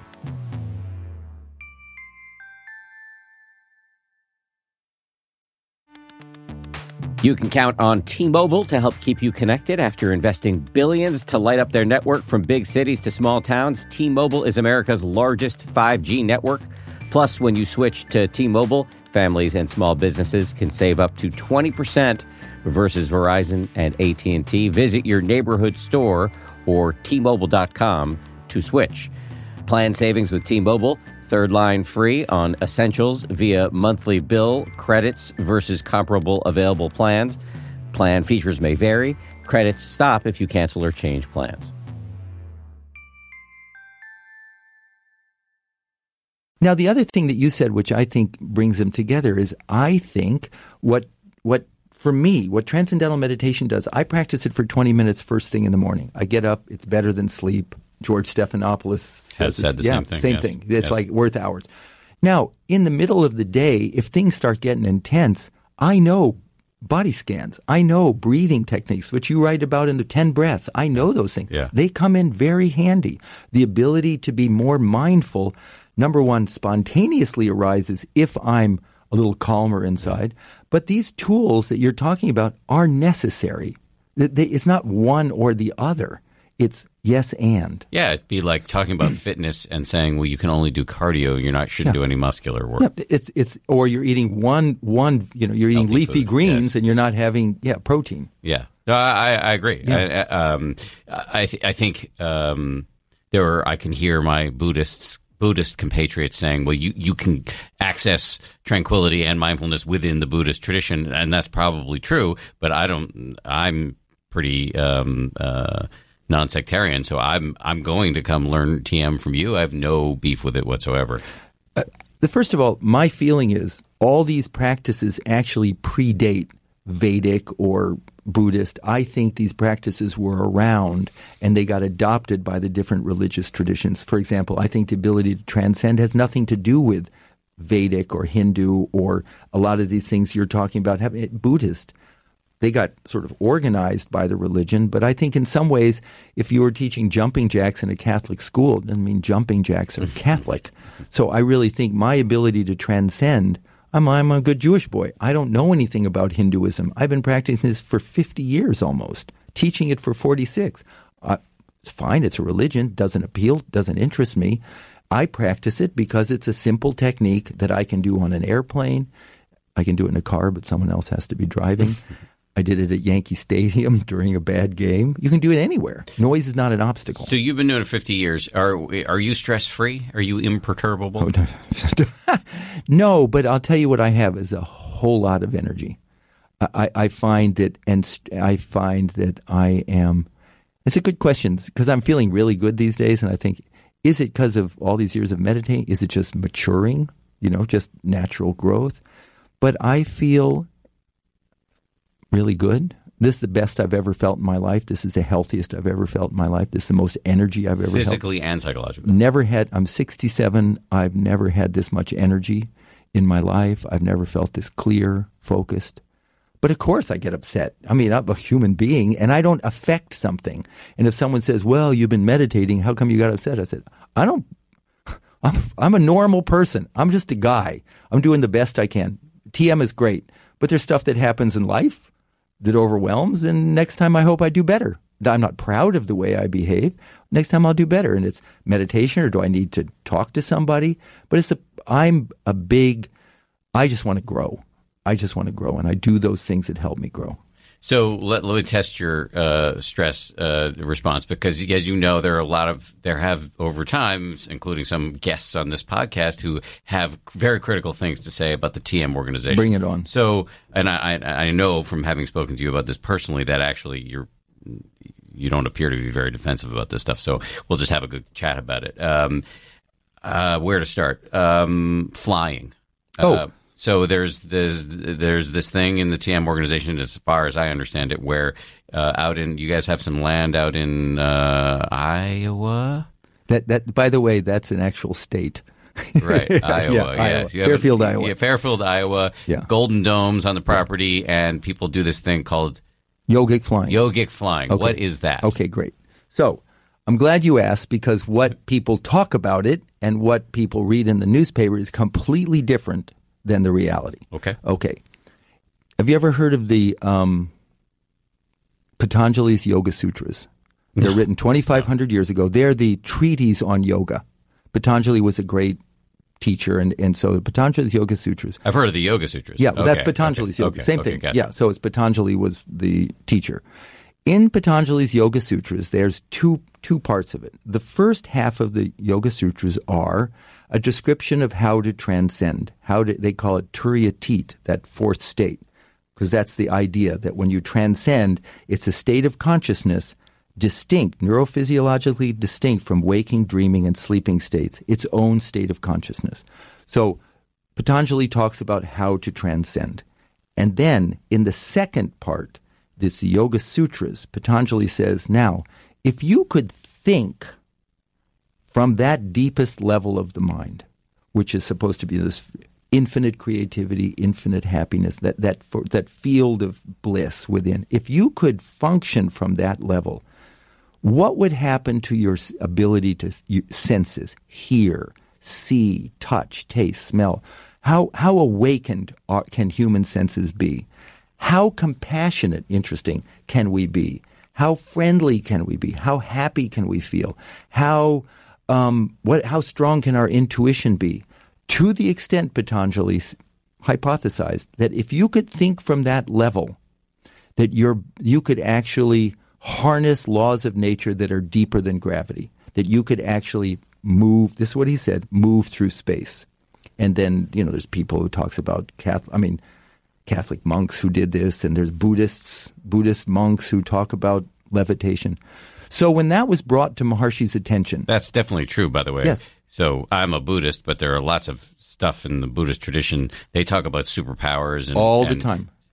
You can count on T-Mobile to help keep you connected. After investing billions to light up their network from big cities to small towns, T-Mobile is America's largest 5G network. Plus, when you switch to T-Mobile, families and small businesses can save up to 20% versus Verizon and AT&T. Visit your neighborhood store or T-Mobile.com to switch. Plan savings with T-Mobile. Third line free on essentials via monthly bill, credits versus comparable available plans. Plan features may vary. Credits stop if you cancel or change plans. Now, the other thing that you said, which I think brings them together, is I think what for me, what transcendental meditation does, I practice it for 20 minutes first thing in the morning. I get up. It's better than sleep. George Stephanopoulos has said the same thing. Same thing. It's like worth hours. Now, in the middle of the day, if things start getting intense, I know body scans. I know breathing techniques, which you write about in the 10 breaths. I know those things. Yeah. They come in very handy. The ability to be more mindful, number one, spontaneously arises if I'm a little calmer inside. But these tools that you're talking about are necessary. It's not one or the other. It's yes and. Yeah, it'd be like talking about fitness and saying, well, you can only do cardio. Shouldn't do any muscular work. Yeah, it's or you're eating you're eating healthy leafy food, greens and you're not having protein. Yeah, no, I agree. Yeah. I think I can hear my Buddhist compatriots saying, well, you can access tranquility and mindfulness within the Buddhist tradition, and that's probably true. But I'm pretty non-sectarian, so I'm going to come learn TM from you. I have no beef with it whatsoever. First of all, my feeling is all these practices actually predate Vedic or Buddhist. I think these practices were around and they got adopted by the different religious traditions. For example, I think the ability to transcend has nothing to do with Vedic or Hindu or a lot of these things you're talking about. Buddhist, they got sort of organized by the religion. But I think in some ways, if you were teaching jumping jacks in a Catholic school, it doesn't mean jumping jacks are Catholic. So I really think my ability to transcend, I'm a good Jewish boy. I don't know anything about Hinduism. I've been practicing this for 50 years almost, teaching it for 46. It's fine. It's a religion. Doesn't appeal, doesn't interest me. I practice it because it's a simple technique that I can do on an airplane. I can do it in a car, but someone else has to be driving. I did it at Yankee Stadium during a bad game. You can do it anywhere. Noise is not an obstacle. So you've been doing it 50 years. Are you stress-free? Are you imperturbable? No, but I'll tell you what I have is a whole lot of energy. I find that I am – it's a good question because I'm feeling really good these days, and I think, is it because of all these years of meditating? Is it just maturing, just natural growth? But I feel really good. This is the best I've ever felt in my life. This is the healthiest I've ever felt in my life. This is the most energy I've ever physically and psychologically. I'm 67. I've never had this much energy in my life. I've never felt this clear, focused. But of course I get upset. I mean, I'm a human being and I don't affect something. And if someone says, well, you've been meditating, how come you got upset? I said, I'm a normal person. I'm just a guy. I'm doing the best I can. TM is great, but there's stuff that happens in life that overwhelms, and next time I hope I do better. I'm not proud of the way I behave. Next time I'll do better. And it's meditation, or do I need to talk to somebody? But I just want to grow. I just want to grow, and I do those things that help me grow. So let me test your stress response, because as you know, there have over time, including some guests on this podcast, who have very critical things to say about the TM organization. Bring it on. So, and I know from having spoken to you about this personally that actually you don't appear to be very defensive about this stuff. So we'll just have a good chat about it. Where to start? Flying. So there's this thing in the TM organization, as far as I understand it, where you guys have some land out in Iowa. That by the way, that's an actual state. Right, Iowa. Yes, Fairfield, Iowa. Yeah, Fairfield, Iowa. Yeah. Golden domes on the property, and people do this thing called yogic flying. Yogic flying. Okay. What is that? Okay, great. So I'm glad you asked, because what people talk about it and what people read in the newspaper is completely different than the reality. Okay. Have you ever heard of the Patanjali's Yoga Sutras? They're written 2,500 years ago. They're the treatise on yoga. Patanjali was a great teacher, and so Patanjali's Yoga Sutras. I've heard of the Yoga Sutras. Yeah, well, that's Patanjali's yoga. Same thing. Gotcha. Yeah, so it's Patanjali was the teacher. In Patanjali's Yoga Sutras, there's two parts of it. The first half of the Yoga Sutras are a description of how to transcend. They call it Turiya-tit, that fourth state, because that's the idea that when you transcend, it's a state of consciousness distinct, neurophysiologically distinct from waking, dreaming, and sleeping states, its own state of consciousness. So Patanjali talks about how to transcend. And then in the second part, this Yoga Sutras, Patanjali says, now, if you could think from that deepest level of the mind, which is supposed to be this infinite creativity, infinite happiness, that field of bliss within, if you could function from that level, what would happen to your ability to senses, hear, see, touch, taste, smell? How awakened can human senses be? How compassionate, interesting, can we be? How friendly can we be? How happy can we feel? How strong can our intuition be? To the extent Patanjali hypothesized that if you could think from that level, that you could actually harness laws of nature that are deeper than gravity, that you could actually move, this is what he said, move through space. And then, there's people who talks about Catholic monks who did this, and there's Buddhist monks who talk about levitation. So when that was brought to Maharshi's attention... That's definitely true, by the way. Yes. So I'm a Buddhist, but there are lots of stuff in the Buddhist tradition. They talk about superpowers. All the time.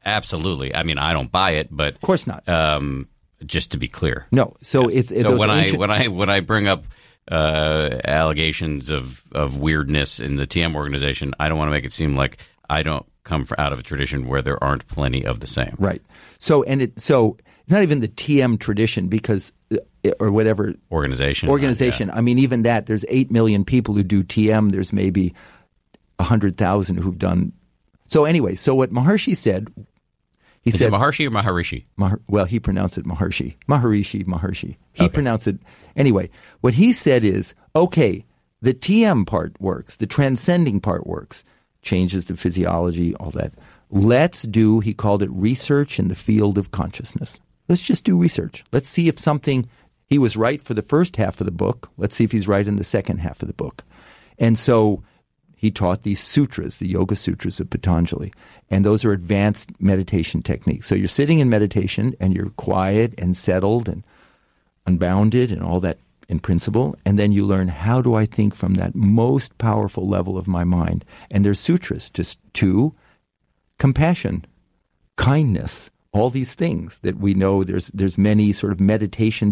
absolutely. I mean, I don't buy it, but Of course not. Just to be clear, No. So Yes. it's So those when ancient- when I bring up allegations of weirdness in the TM organization, I don't want to make it seem like I don't come out of a tradition where there aren't plenty of the same. Right. So it's not even the TM tradition because or whatever Organization. I mean, even that. There's 8 million people who do TM. There's maybe 100,000 who've done. So anyway, so what Maharishi said, he Is said it Maharshi or Maharishi? well, he pronounced it Maharishi. Maharishi. He pronounced it anyway. What he said is, okay, the TM part works, the transcending part works, changes the physiology, all that. Let's do, he called it research in the field of consciousness. Let's just do research. Let's see if something, he was right for the first half of the book. Let's see if he's right in the second half of the book. And so he taught these sutras, the Yoga Sutras of Patanjali. And those are advanced meditation techniques. So you're sitting in meditation and you're quiet and settled and unbounded and all that in principle. And then you learn, how do I think from that most powerful level of my mind? And there's sutras just to compassion, kindness, all these things that we know. There's many sort of meditation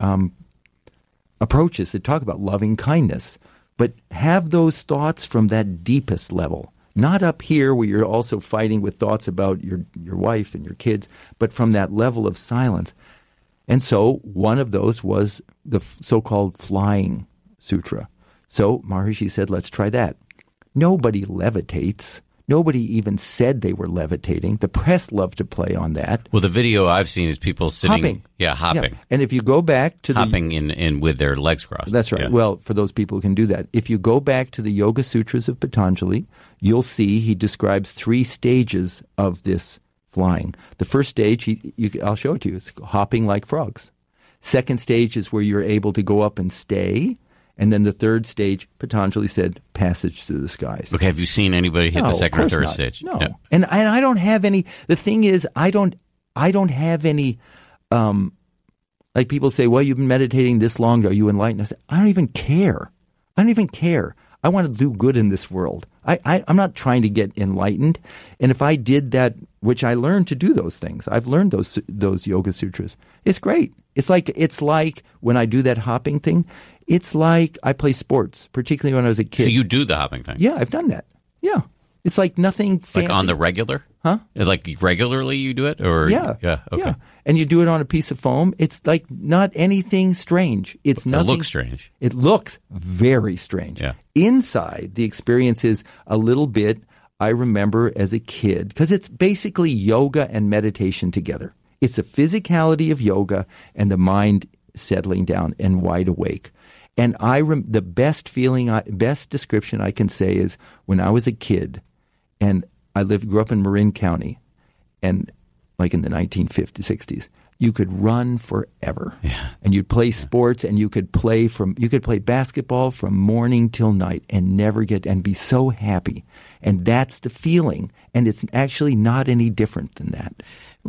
approaches that talk about loving kindness. But have those thoughts from that deepest level, not up here where you're also fighting with thoughts about your wife and your kids, but from that level of silence. And so one of those was the so-called Flying Sutra. So Maharishi said, let's try that. Nobody levitates. Nobody even said they were levitating. The press loved to play on that. Well, the video I've seen is people sitting. Hopping. Yeah, hopping. Yeah. And if you go back to Hopping in with their legs crossed. That's right. Yeah. Well, for those people who can do that. If you go back to the Yoga Sutras of Patanjali, you'll see he describes 3 stages of this flying. The first stage, I'll show it to you, it's hopping like frogs. Second stage is where you're able to go up and stay. And then the third stage, Patanjali said, passage through the skies. Okay, have you seen anybody hit the second or third stage? No. Yeah. And I don't have any. The thing is, I don't have any. Like people say, well, you've been meditating this long. Are you enlightened? I say, I don't even care. I want to do good in this world. I'm not trying to get enlightened. And if I did that, which I learned to do those things, I've learned those Yoga Sutras. It's great. It's like when I do that hopping thing, it's like I play sports, particularly when I was a kid. So you do the hopping thing? Yeah, I've done that. Yeah. It's like nothing fancy. Like on the regular? Huh? Like regularly you do it? Or Yeah. Yeah, okay. Yeah. And you do it on a piece of foam. It's like not anything strange. It's nothing. It looks strange. It looks very strange. Yeah. Inside, the experience is a little bit, I remember as a kid, because it's basically yoga and meditation together. It's the physicality of yoga and the mind settling down and wide awake. And the best best description I can say is when I was a kid, and I grew up in Marin County, and like in the 1950s, 60s, you could run forever. Yeah. And you'd play sports, and you could play basketball from morning till night and and be so happy. And that's the feeling. And it's actually not any different than that.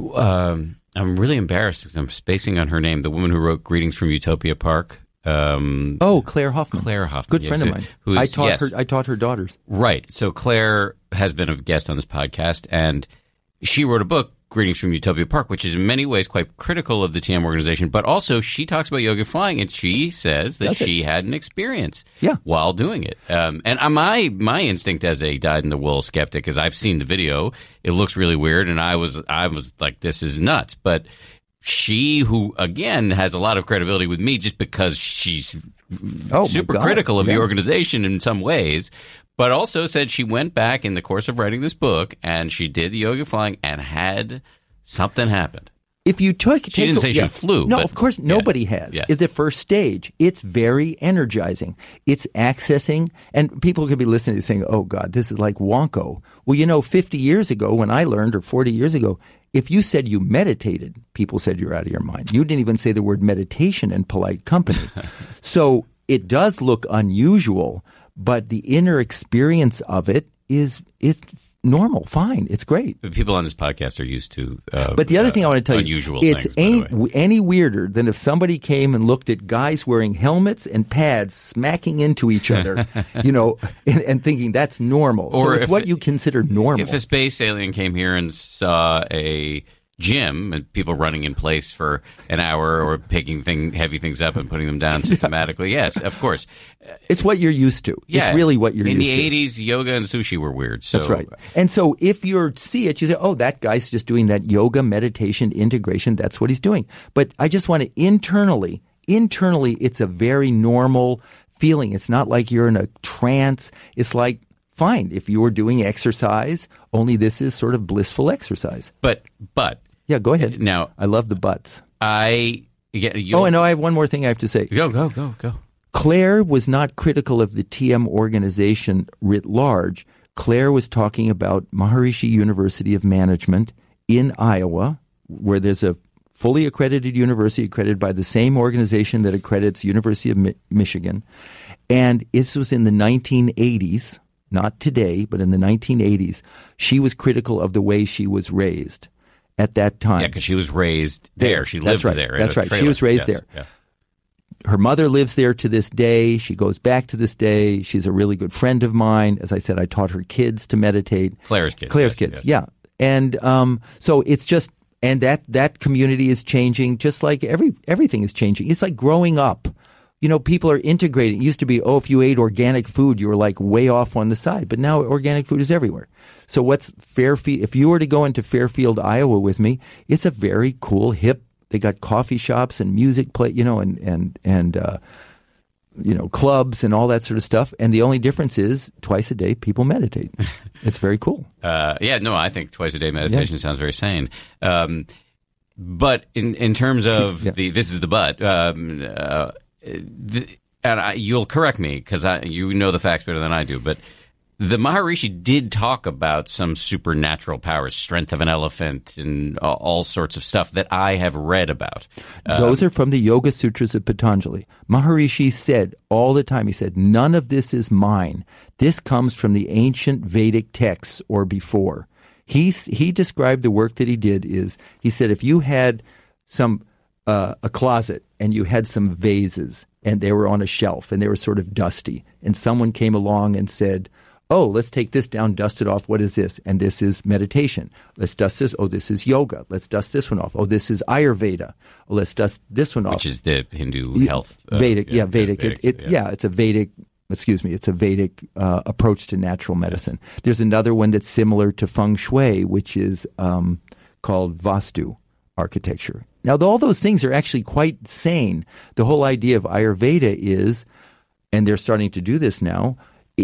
I'm really embarrassed because I'm spacing on her name. The woman who wrote Greetings from Utopia Park. Claire Hoffman. Claire Hoffman. Good yes, friend of mine. I taught her daughters. Right. So Claire has been a guest on this podcast, and she wrote a book, Greetings from Utopia Park, which is in many ways quite critical of the TM organization, but also she talks about yoga flying, and she says that she had an experience while doing it. And my instinct as a dyed-in-the-wool skeptic is I've seen the video. It looks really weird, and I was like, this is nuts. But she, who, again, has a lot of credibility with me just because she's super critical of the organization in some ways, but also said she went back in the course of writing this book and she did the yoga flying and had something happen. If you she didn't say she flew. No, but, of course, nobody has. Yeah. It's the first stage. It's very energizing. It's accessing, and people could be listening to this saying, oh, God, this is like Wonko. Well, 50 years ago when I learned, or 40 years ago, if you said you meditated, people said you're out of your mind. You didn't even say the word meditation in polite company. So it does look unusual, but the inner experience of it it's normal, fine, it's great. But people on this podcast are used to but the other thing I want to tell unusual you, things, it ain't any weirder than if somebody came and looked at guys wearing helmets and pads smacking into each other, and thinking that's normal. Or so it's what you consider normal. If a space alien came here and saw a gym and people running in place for an hour or picking heavy things up and putting them down systematically, yes, of course. It's what you're used to. Yeah. It's really what you're used to. In the 80s, yoga and sushi were weird. So. That's right. And so if you see it, you say, oh, that guy's just doing that yoga, meditation, integration. That's what he's doing. But I just want to internally, it's a very normal feeling. It's not like you're in a trance. It's like, fine, if you were doing exercise, only this is sort of blissful exercise. But yeah, go ahead. Now, I love the buts. I know I have one more thing I have to say. Go. Claire was not critical of the TM organization writ large. Claire was talking about Maharishi University of Management in Iowa, where there's a fully accredited university accredited by the same organization that accredits University of Michigan. And this was in the 1980s. Not today, but in the 1980s, she was critical of the way she was raised at that time. Yeah, because she was raised there. She lived there. That's right. She was raised there. Yeah. Her mother lives there to this day. She goes back to this day. She's a really good friend of mine. As I said, I taught her kids to meditate. Claire's kids. Yeah. And so it's just, and that community is changing just like everything is changing. It's like growing up. People are integrating. It used to be, if you ate organic food, you were like way off on the side. But now organic food is everywhere. So what's Fairfield? If you were to go into Fairfield, Iowa with me, it's a very cool, hip. They got coffee shops and music play, and clubs and all that sort of stuff. And the only difference is twice a day people meditate. It's very cool. I think twice a day meditation sounds very sane. But in terms of this is the but. You'll correct me because you know the facts better than I do, but the Maharishi did talk about some supernatural powers, strength of an elephant, and all sorts of stuff that I have read about. Those are from the Yoga Sutras of Patanjali. Maharishi said all the time, he said, none of this is mine. This comes from the ancient Vedic texts or before. He described the work that he did he said, if you had a closet and you had some vases and they were on a shelf and they were sort of dusty and someone came along and said, oh, let's take this down, dust it off. What is this? And this is meditation. Let's dust this. Oh, this is yoga. Let's dust this one off. Oh, this is Ayurveda. Oh, let's dust this one off. Which is the Hindu health. Vedic. Vedic. It's a Vedic. It's a Vedic approach to natural medicine. There's another one that's similar to feng shui, which is called Vastu architecture. Now, all those things are actually quite sane. The whole idea of Ayurveda is, and they're starting to do this now,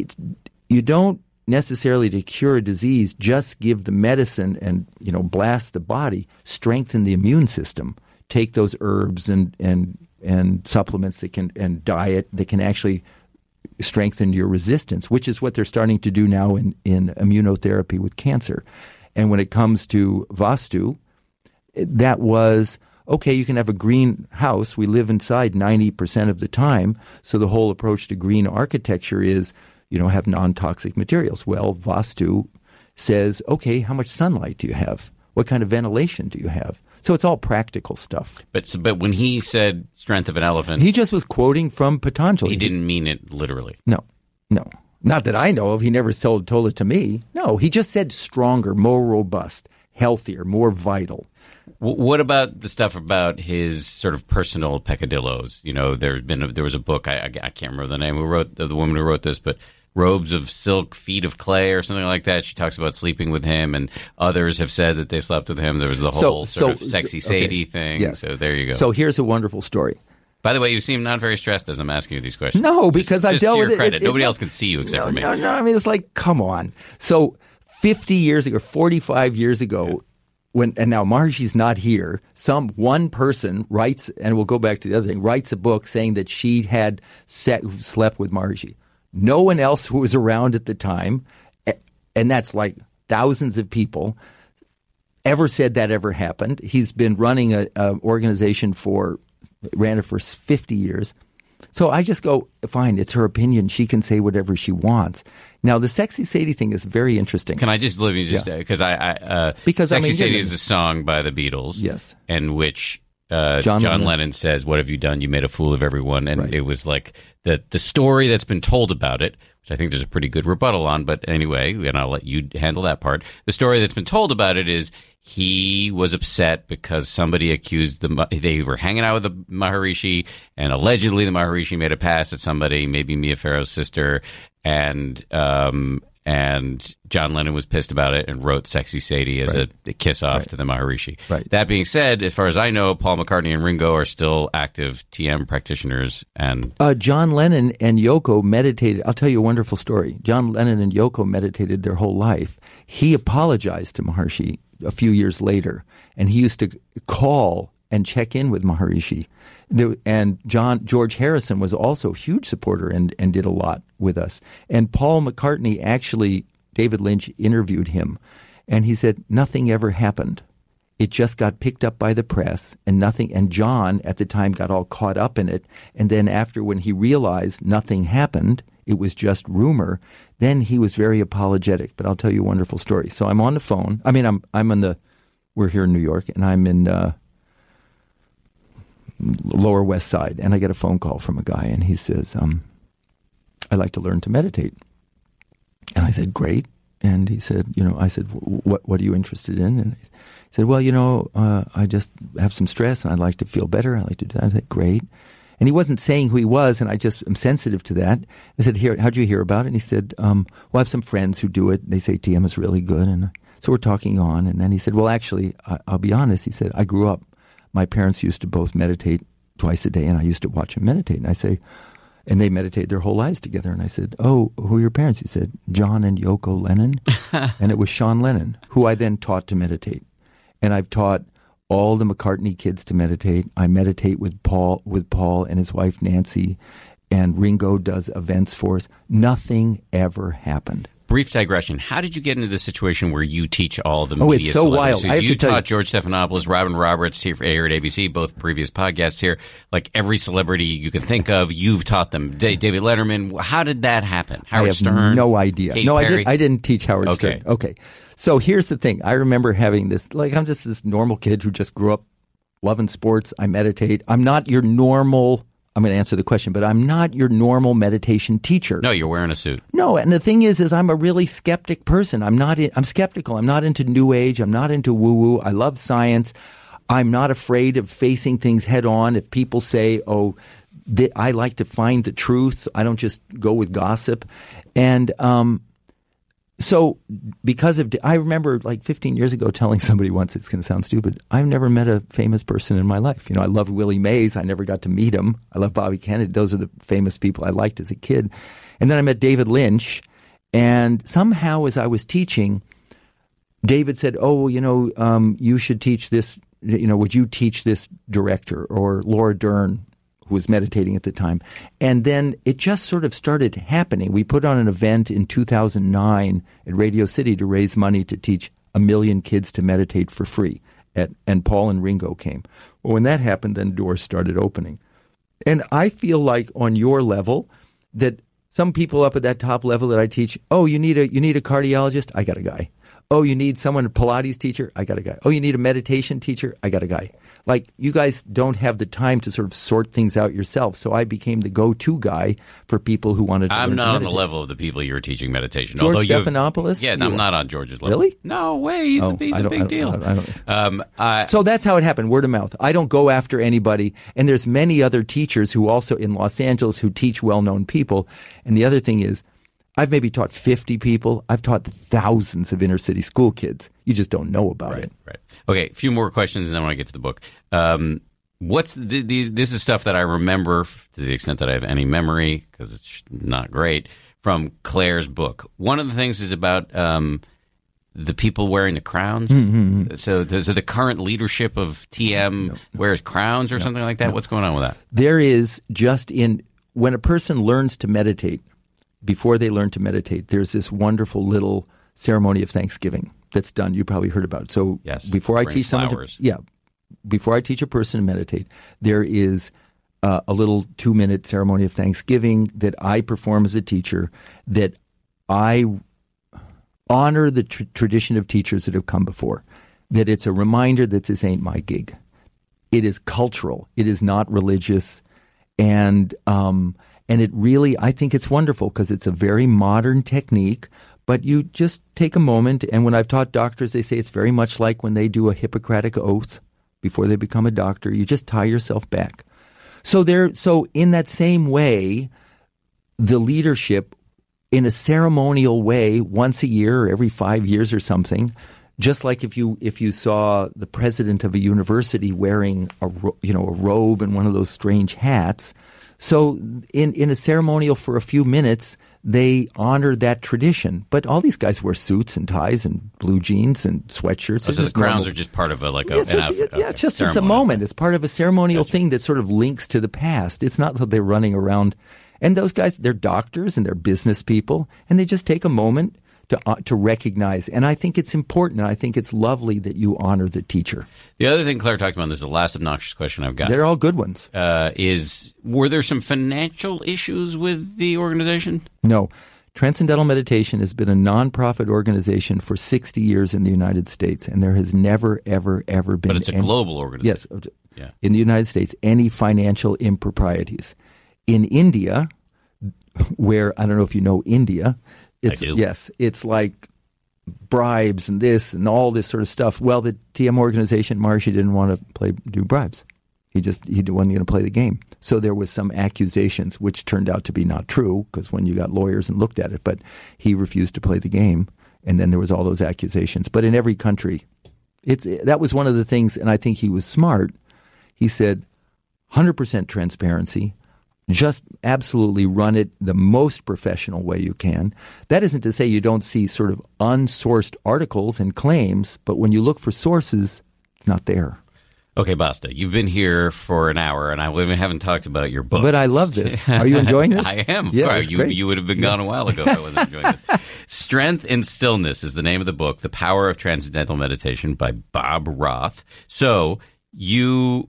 you don't necessarily to cure a disease just give the medicine and blast the body, strengthen the immune system, take those herbs and supplements and diet that can actually strengthen your resistance, which is what they're starting to do now in immunotherapy with cancer. And when it comes to Vastu, that was, okay, you can have a green house. We live inside 90% of the time. So the whole approach to green architecture is, have non-toxic materials. Well, Vastu says, okay, how much sunlight do you have? What kind of ventilation do you have? So it's all practical stuff. But when he said strength of an elephant, he just was quoting from Patanjali. He didn't mean it literally. No. Not that I know of. He never told it to me. No, he just said stronger, more robust, healthier, more vital. What about the stuff about his sort of personal peccadillos? There was a book, I can't remember the name, the woman who wrote this, but Robes of Silk, Feet of Clay or something like that. She talks about sleeping with him, and others have said that they slept with him. There was the whole sort of sexy Sadie thing. Yes. So there you go. So here's a wonderful story. By the way, you seem not very stressed as I'm asking you these questions. No, because I've dealt with it. Credit. Nobody else can see you except for me. No. I mean, it's like, come on. So 50 years ago, 45 years ago, and now Maharishi's not here, one person writes, and we'll go back to the other thing, writes a book saying that she had slept with Maharishi. No one else who was around at the time, and that's like thousands of people, ever said that ever happened. He's been running an organization ran it for 50 years. So I just go, fine, it's her opinion. She can say whatever she wants. Now, the Sexy Sadie thing is very interesting. Can I just let me just because Because, Sexy Sadie is a song by the Beatles, yes, in which John Lennon says, "What have you done? You made a fool of everyone." And it was like the story that's been told about it, which I think there's a pretty good rebuttal on. But anyway, and I'll let you handle that part. The story that's been told about it is he was upset because somebody accused they were hanging out with the Maharishi, and allegedly the Maharishi made a pass at somebody, maybe Mia Farrow's sister, and John Lennon was pissed about it and wrote Sexy Sadie as a kiss off to the Maharishi. Right. That being said, as far as I know, Paul McCartney and Ringo are still active TM practitioners. And John Lennon and Yoko meditated. I'll tell you a wonderful story. John Lennon and Yoko meditated their whole life. He apologized to Maharishi a few years later, and he used to call and check in with Maharishi. And George Harrison was also a huge supporter and did a lot with us. And Paul McCartney, actually, David Lynch interviewed him, and he said nothing ever happened. It just got picked up by the press, and nothing. And John at the time got all caught up in it. And then after, when he realized nothing happened, it was just rumor, then he was very apologetic. But I'll tell you a wonderful story. So I'm on the phone. I mean, I'm on the. We're here in New York, and I'm in Lower West Side, and I get a phone call from a guy, and he says, "I'd like to learn to meditate." And I said, "Great." And he said, I said, "What are you interested in?" And he said, "Well, I just have some stress, and I'd like to feel better. I'd like to do that." I said, "Great." And he wasn't saying who he was, and I just am sensitive to that. I said, "How'd you hear about it?" And he said, "Well, I have some friends who do it. They say TM is really good." And so we're talking on, and then he said, "Well, actually, I'll be honest." He said, "I grew up. My parents used to both meditate twice a day, and I used to watch them meditate." And I say, and they meditate their whole lives together. And I said, "Oh, who are your parents?" He said, "John and Yoko Lennon." And it was Sean Lennon, who I then taught to meditate. And I've taught all the McCartney kids to meditate. I meditate with Paul and his wife Nancy, and Ringo does events for us. Nothing ever happened. Brief digression. How did you get into this situation where you teach all the media? Oh, it's so wild. So you taught George Stephanopoulos, Robin Roberts here at ABC, both previous podcasts here. Like every celebrity you can think of, you've taught them. David Letterman. How did that happen? Howard Stern? I have no idea. Katy No, Perry? I didn't teach Howard Stern. Okay. So here's the thing. I remember having this, I'm just this normal kid who just grew up loving sports. I meditate. I'm not your normal, I'm going to answer the question, but I'm not your normal meditation teacher. No, you're wearing a suit. No, and the thing is I'm a really skeptic person. I'm skeptical. I'm not into New Age. I'm not into woo-woo. I love science. I'm not afraid of facing things head on. If people say, I like to find the truth, I don't just go with gossip. And so because of, I remember like 15 years ago telling somebody once, it's going to sound stupid, I've never met a famous person in my life. I loved Willie Mays. I never got to meet him. I love Bobby Kennedy. Those are the famous people I liked as a kid. And then I met David Lynch. And somehow as I was teaching, David said, you should teach this, would you teach this director? Or Laura Dern, who was meditating at the time. And then it just sort of started happening. We put on an event in 2009 at Radio City to raise money to teach 1 million kids to meditate for free. And Paul and Ringo came. Well, when that happened, then doors started opening. And I feel like on your level that some people up at that top level that I teach, you need a cardiologist? I got a guy. Oh, you need someone, a Pilates teacher? I got a guy. Oh, you need a meditation teacher? I got a guy. Like, you guys don't have the time to sort of sort things out yourself. So I became the go-to guy for people who wanted to learn to meditate. I'm not on the level of the people you're teaching meditation. George Stephanopoulos? Yeah, I'm not on George's level. Really? No way. He's a big deal. So that's how it happened, word of mouth. I don't go after anybody. And there's many other teachers who also in Los Angeles who teach well-known people. And the other thing is, I've maybe taught 50 people. I've taught thousands of inner city school kids. You just don't know about it. Right. Okay, a few more questions, and then when I get to the book. This is stuff that I remember to the extent that I have any memory, because it's not great, from Claire's book. One of the things is about the people wearing the crowns. Mm-hmm. So the current leadership of TM wears crowns or something like that? What's going on with that? There is when a person learns to meditate, before they learn to meditate, there's this wonderful little ceremony of Thanksgiving that's done. You probably heard about it. So yes, before I teach someone before I teach a person to meditate, there is a little 2-minute ceremony of thanksgiving that I perform as a teacher, that I honor the tradition of teachers that have come before, that it's a reminder that this ain't my gig. It is cultural. It is not religious. And it really, I think it's wonderful because it's a very modern technique, but you just take a moment. And when I've taught doctors, they say it's very much like when they do a Hippocratic oath before they become a doctor. You just tie yourself back. So in that same way, the leadership, in a ceremonial way, once a year or every 5 years or something, just like if you saw the president of a university wearing a robe and one of those strange hats. So in a ceremonial for a few minutes, they honor that tradition. But all these guys wear suits and ties and blue jeans and sweatshirts. So the crowns are just part of it's just a moment. It's part of a ceremonial thing that sort of links to the past. It's not that they're running around. And those guys, they're doctors and they're business people, and they just take a moment to recognize. And I think it's important, and I think it's lovely that you honor the teacher. The other thing Claire talked about, and this is the last obnoxious question I've got. They're all good ones. Were there some financial issues with the organization? No. Transcendental Meditation has been a nonprofit organization for 60 years in the United States, and there has never, ever, ever been. But it's a global organization. Yes. Yeah. In the United States, any financial improprieties. In India, where, I don't know if you know India, I do. Yes, it's like bribes and this and all this sort of stuff. Well, the TM organization, Maharishi didn't want to do bribes. He wasn't going to play the game. So there was some accusations, which turned out to be not true, because when you got lawyers and looked at it, but he refused to play the game, and then there was all those accusations. But in every country, that was one of the things, and I think he was smart. He said 100% transparency. Just absolutely run it the most professional way you can. That isn't to say you don't see sort of unsourced articles and claims, but when you look for sources, it's not there. Okay, Basta, you've been here for an hour, and I haven't talked about your book. But I love this. Are you enjoying this? I am. Yeah, you would have been gone a while ago if I wasn't enjoying this. Strength in Stillness is the name of the book, The Power of Transcendental Meditation by Bob Roth. So you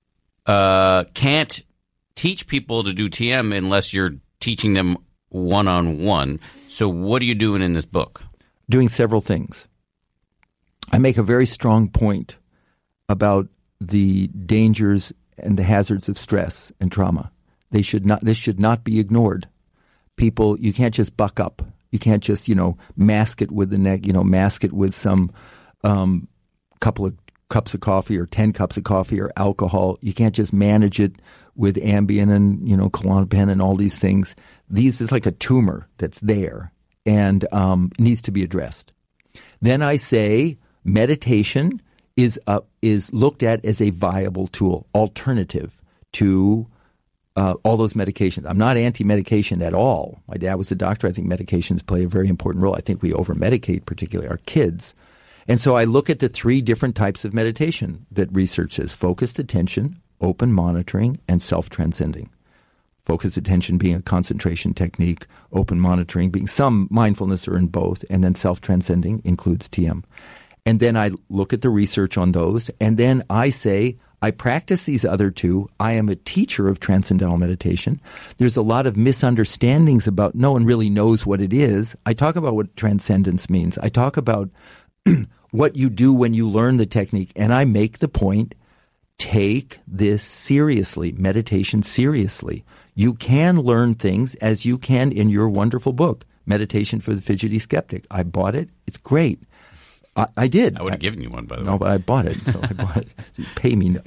can't teach people to do TM unless you're teaching them one-on-one. So what are you doing in this book? Doing several things. I make a very strong point about the dangers and the hazards of stress and trauma. This should not be ignored. People, you can't just buck up. You can't just, mask it with mask it with some couple of cups of coffee or 10 cups of coffee or alcohol. You can't just manage it with Ambien and, Klonopin and all these things. These is like a tumor that's there and needs to be addressed. Then I say meditation is looked at as a viable tool, alternative to all those medications. I'm not anti-medication at all. My dad was a doctor. I think medications play a very important role. I think we over-medicate, particularly our kids. And so I look at the 3 different types of meditation that research says: focused attention, open monitoring, and self-transcending. Focused attention being a concentration technique, open monitoring being some mindfulness or in both, and then self-transcending includes TM. And then I look at the research on those, and then I say, I practice these other 2. I am a teacher of transcendental meditation. There's a lot of misunderstandings about no one really knows what it is. I talk about what transcendence means. I talk about what you do when you learn the technique, and I make the point, take this seriously, meditation seriously. You can learn things as you can in your wonderful book, Meditation for the Fidgety Skeptic. I bought it. It's great. I did. I would have given you one, by the way. No, but I bought it. So I bought it. So you pay me.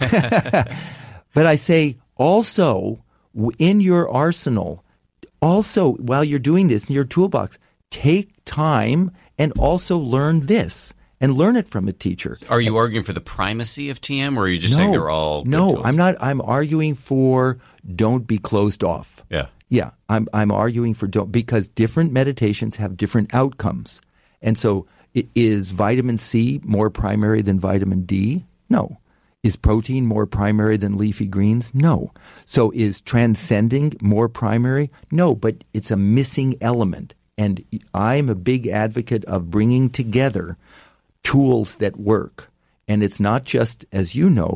But I say also in your arsenal, also while you're doing this in your toolbox, take time and also learn this and learn it from a teacher. Are you arguing for the primacy of TM, or are you just saying they're all good tools? I'm not. I'm arguing for don't be closed off. Yeah. Yeah. I'm arguing for don't, because different meditations have different outcomes. And so is vitamin C more primary than vitamin D? No. Is protein more primary than leafy greens? No. So is transcending more primary? No, but it's a missing element. And I'm a big advocate of bringing together tools that work. And it's not just, as you know,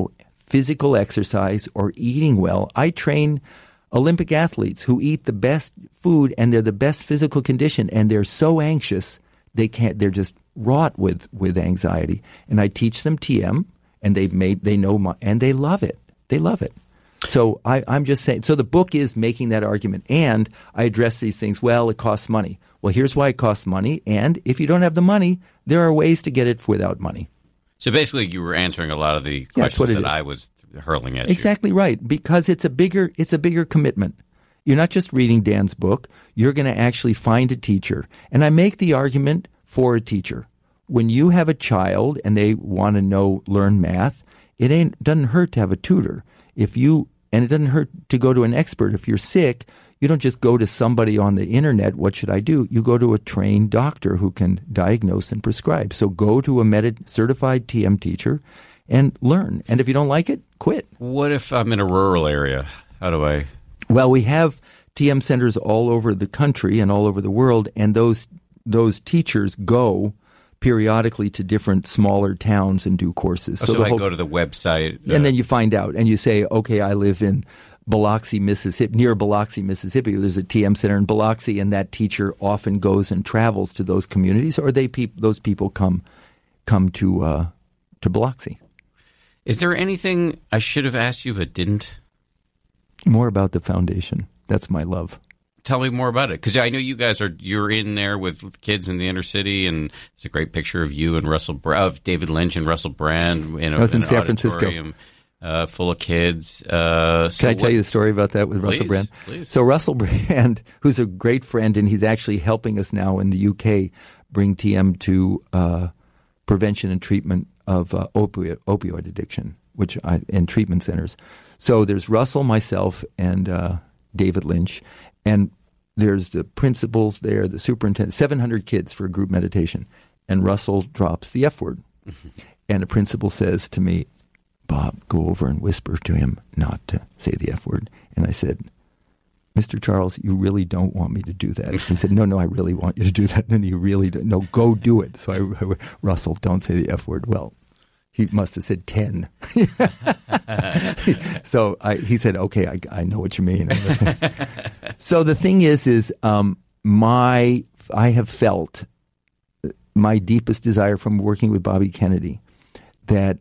physical exercise or eating well. I train Olympic athletes who eat the best food and they're the best physical condition, and they're so anxious they're just wrought with anxiety. And I teach them TM, and they know and they love it. They love it. So I'm just saying. So the book is making that argument, and I address these things. Well, it costs money. Well, here's why it costs money, and if you don't have the money, there are ways to get it without money. So basically, you were answering a lot of the questions that I was hurling at you. Exactly right, because it's a bigger commitment. You're not just reading Dan's book. You're going to actually find a teacher. And I make the argument for a teacher. When you have a child and they want to learn math, it doesn't hurt to have a tutor. And it doesn't hurt to go to an expert. If you're sick, you don't just go to somebody on the internet, what should I do? You go to a trained doctor who can diagnose and prescribe. So go to a certified TM teacher and learn. And if you don't like it, quit. What if I'm in a rural area? How do I? Well, we have TM centers all over the country and all over the world, and those teachers go periodically to different smaller towns and do courses. So I go to the website. And then you find out, and you say, okay, I live in Biloxi, Mississippi, near Biloxi, Mississippi. There's a TM center in Biloxi, and that teacher often goes and travels to those communities, or those people come to Biloxi. Is there anything I should have asked you but didn't? More about the foundation. That's my love. Tell me more about it, because I know you're in there with kids in the inner city, and it's a great picture of you and of David Lynch and Russell Brand in I was in San Francisco, full of kids. Can I tell you the story about that with Russell Brand? Please. So Russell Brand, who's a great friend, and he's actually helping us now in the UK bring TM to prevention and treatment of opioid addiction, in treatment centers. So there's Russell, myself, and David Lynch, and there's the principals there, the superintendent, 700 kids for a group meditation. And Russell drops the F word. And the principal says to me, Bob, go over and whisper to him not to say the F word. And I said, Mr. Charles, you really don't want me to do that. He said, no, I really want you to do that. And he really, no, go do it. So Russell, don't say the F word. Well, he must have said 10. So he said, okay, I know what you mean. So the thing is I have felt my deepest desire from working with Bobby Kennedy that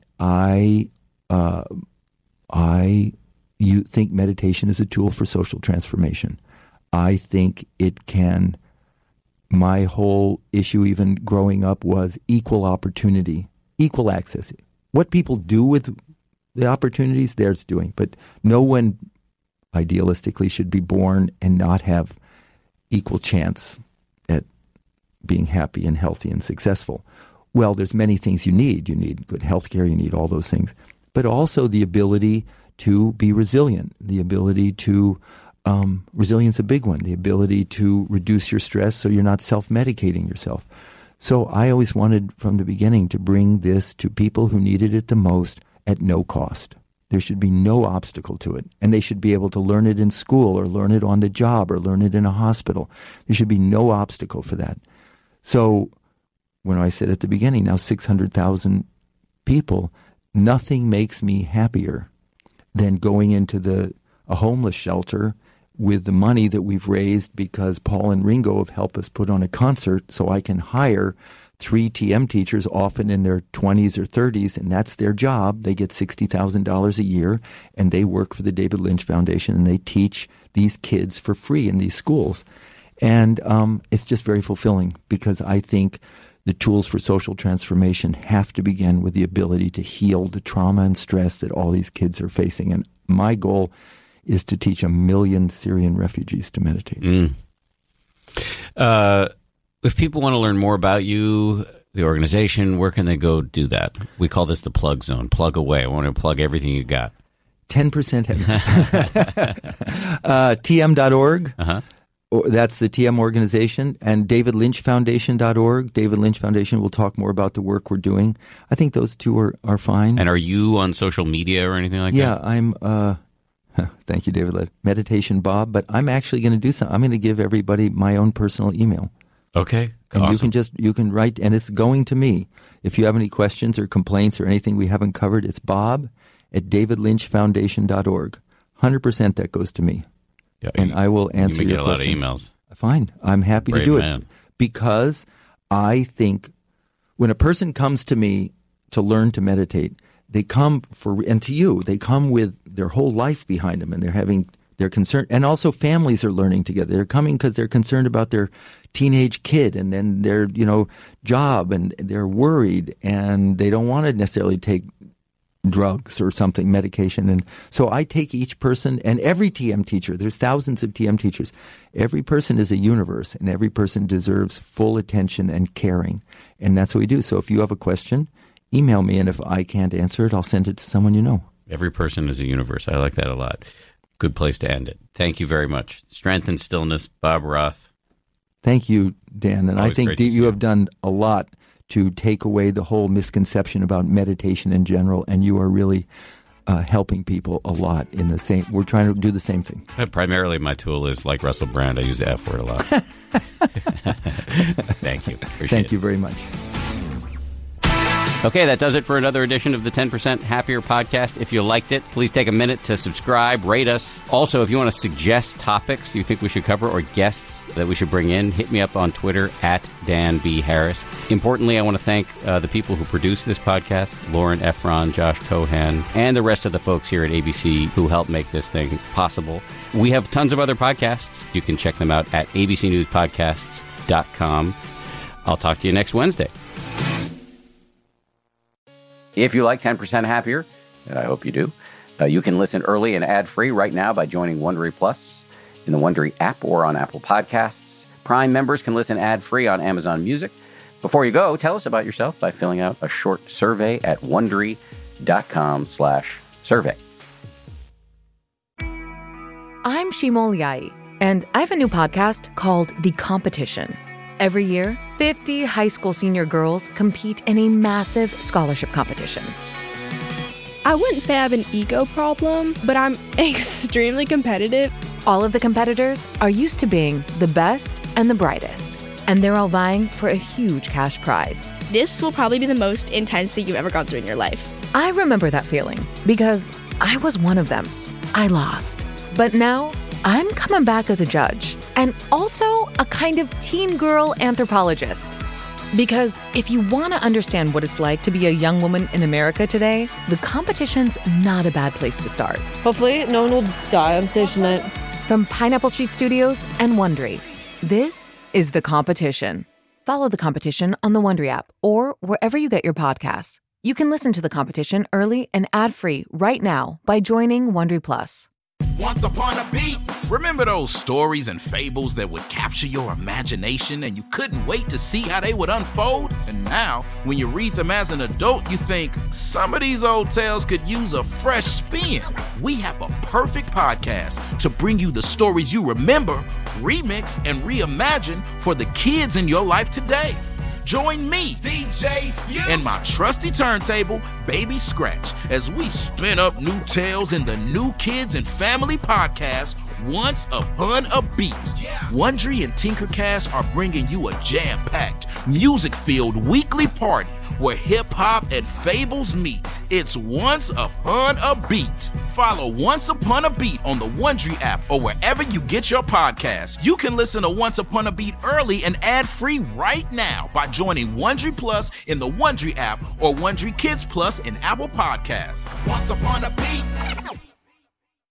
you think meditation is a tool for social transformation. I think it can. My whole issue, even growing up, was equal opportunity, equal access. What people do with the opportunities, they're doing. But no one, idealistically, should be born and not have equal chance at being happy and healthy and successful. Well, there's many things you need. You need good health care. You need all those things. But also the ability to be resilient, the ability to resilience, a big one, the ability to reduce your stress so you're not self-medicating yourself. So I always wanted from the beginning to bring this to people who needed it the most at no cost. There should be no obstacle to it. And they should be able to learn it in school or learn it on the job or learn it in a hospital. There should be no obstacle for that. So when I said at the beginning, now 600,000 people, nothing makes me happier than going into a homeless shelter with the money that we've raised because Paul and Ringo have helped us put on a concert so I can hire 3 TM teachers, often in their 20s or 30s, and that's their job. They get $60,000 a year, and they work for the David Lynch Foundation, and they teach these kids for free in these schools. And it's just very fulfilling because I think the tools for social transformation have to begin with the ability to heal the trauma and stress that all these kids are facing. And my goal is to teach 1 million Syrian refugees to meditate. If people want to learn more about you, the organization, where can they go do that? We call this the plug zone. Plug away. I want to plug everything you got. 10% TM.org. Uh-huh. That's the TM organization. And DavidLynchFoundation.org. David Lynch Foundation will talk more about the work we're doing. I think those two are fine. And are you on social media or anything like that? Yeah, I'm... thank you, David. Meditation Bob. But I'm actually going to do something. I'm going to give everybody my own personal email. Okay. And awesome. you can write, and it's going to me. If you have any questions or complaints or anything we haven't covered, it's Bob at davidlynchfoundation.org. 100% that goes to me. Yeah, and I will answer you your get questions. a lot of emails. Fine. I'm happy Brave to do man. it. Because I think when a person comes to me to learn to meditate, they come and to you, they come with their whole life behind them, and they're concerned. And also families are learning together. They're coming because they're concerned about their teenage kid and then their, job, and they're worried and they don't want to necessarily take drugs or something, medication. And so I take each person and every TM teacher, there's thousands of TM teachers. Every person is a universe and every person deserves full attention and caring. And that's what we do. So if you have a question, email me, and if I can't answer it, I'll send it to someone you know. Every person is a universe. I like that a lot. Good place to end it. Thank you very much. Strength and Stillness, Bob Roth. Thank you, Dan. And Always I think great to see you you. have done a lot to take away the whole misconception about meditation in general, and you are really helping people a lot in the same. We're trying to do the same thing. Primarily, my tool is like Russell Brand. I use the F word a lot. Thank you. Appreciate Thank it. you very much. Okay, that does it for another edition of the 10% Happier podcast. If you liked it, please take a minute to subscribe, rate us. Also, if you want to suggest topics you think we should cover or guests that we should bring in, hit me up on Twitter at Dan B. Harris. Importantly, I want to thank the people who produce this podcast, Lauren Efron, Josh Cohan, and the rest of the folks here at ABC who help make this thing possible. We have tons of other podcasts. You can check them out at abcnewspodcasts.com. I'll talk to you next Wednesday. If you like 10% Happier, and I hope you do, you can listen early and ad-free right now by joining Wondery Plus in the Wondery app or on Apple Podcasts. Prime members can listen ad-free on Amazon Music. Before you go, tell us about yourself by filling out a short survey at Wondery.com/survey. I'm Shimol Yai, and I have a new podcast called The Competition. Every year, 50 high school senior girls compete in a massive scholarship competition. I wouldn't say I have an ego problem, but I'm extremely competitive. All of the competitors are used to being the best and the brightest, and they're all vying for a huge cash prize. This will probably be the most intense thing you've ever gone through in your life. I remember that feeling because I was one of them. I lost. But now I'm coming back as a judge and also a kind of teen girl anthropologist. Because if you want to understand what it's like to be a young woman in America today, the competition's not a bad place to start. Hopefully, no one will die on stage tonight. From Pineapple Street Studios and Wondery, this is The Competition. Follow The Competition on the Wondery app or wherever you get your podcasts. You can listen to The Competition early and ad-free right now by joining Wondery Plus. Once upon a beat. Remember those stories and fables that would capture your imagination and you couldn't wait to see how they would unfold? And now, when you read them as an adult, you think, some of these old tales could use a fresh spin. We have a perfect podcast to bring you the stories you remember, remix, and reimagine for the kids in your life today. Join me, DJ Few, and my trusty turntable, Baby Scratch, as we spin up new tales in the New Kids and Family podcast, Once Upon a Beat. Wondery and Tinkercast are bringing you a jam-packed, music-filled weekly party where hip-hop and fables meet. It's Once Upon a Beat. Follow Once Upon a Beat on the Wondery app or wherever you get your podcasts. You can listen to Once Upon a Beat early and ad-free right now by joining Wondery Plus in the Wondery app or Wondery Kids Plus in Apple Podcasts. Once Upon a Beat.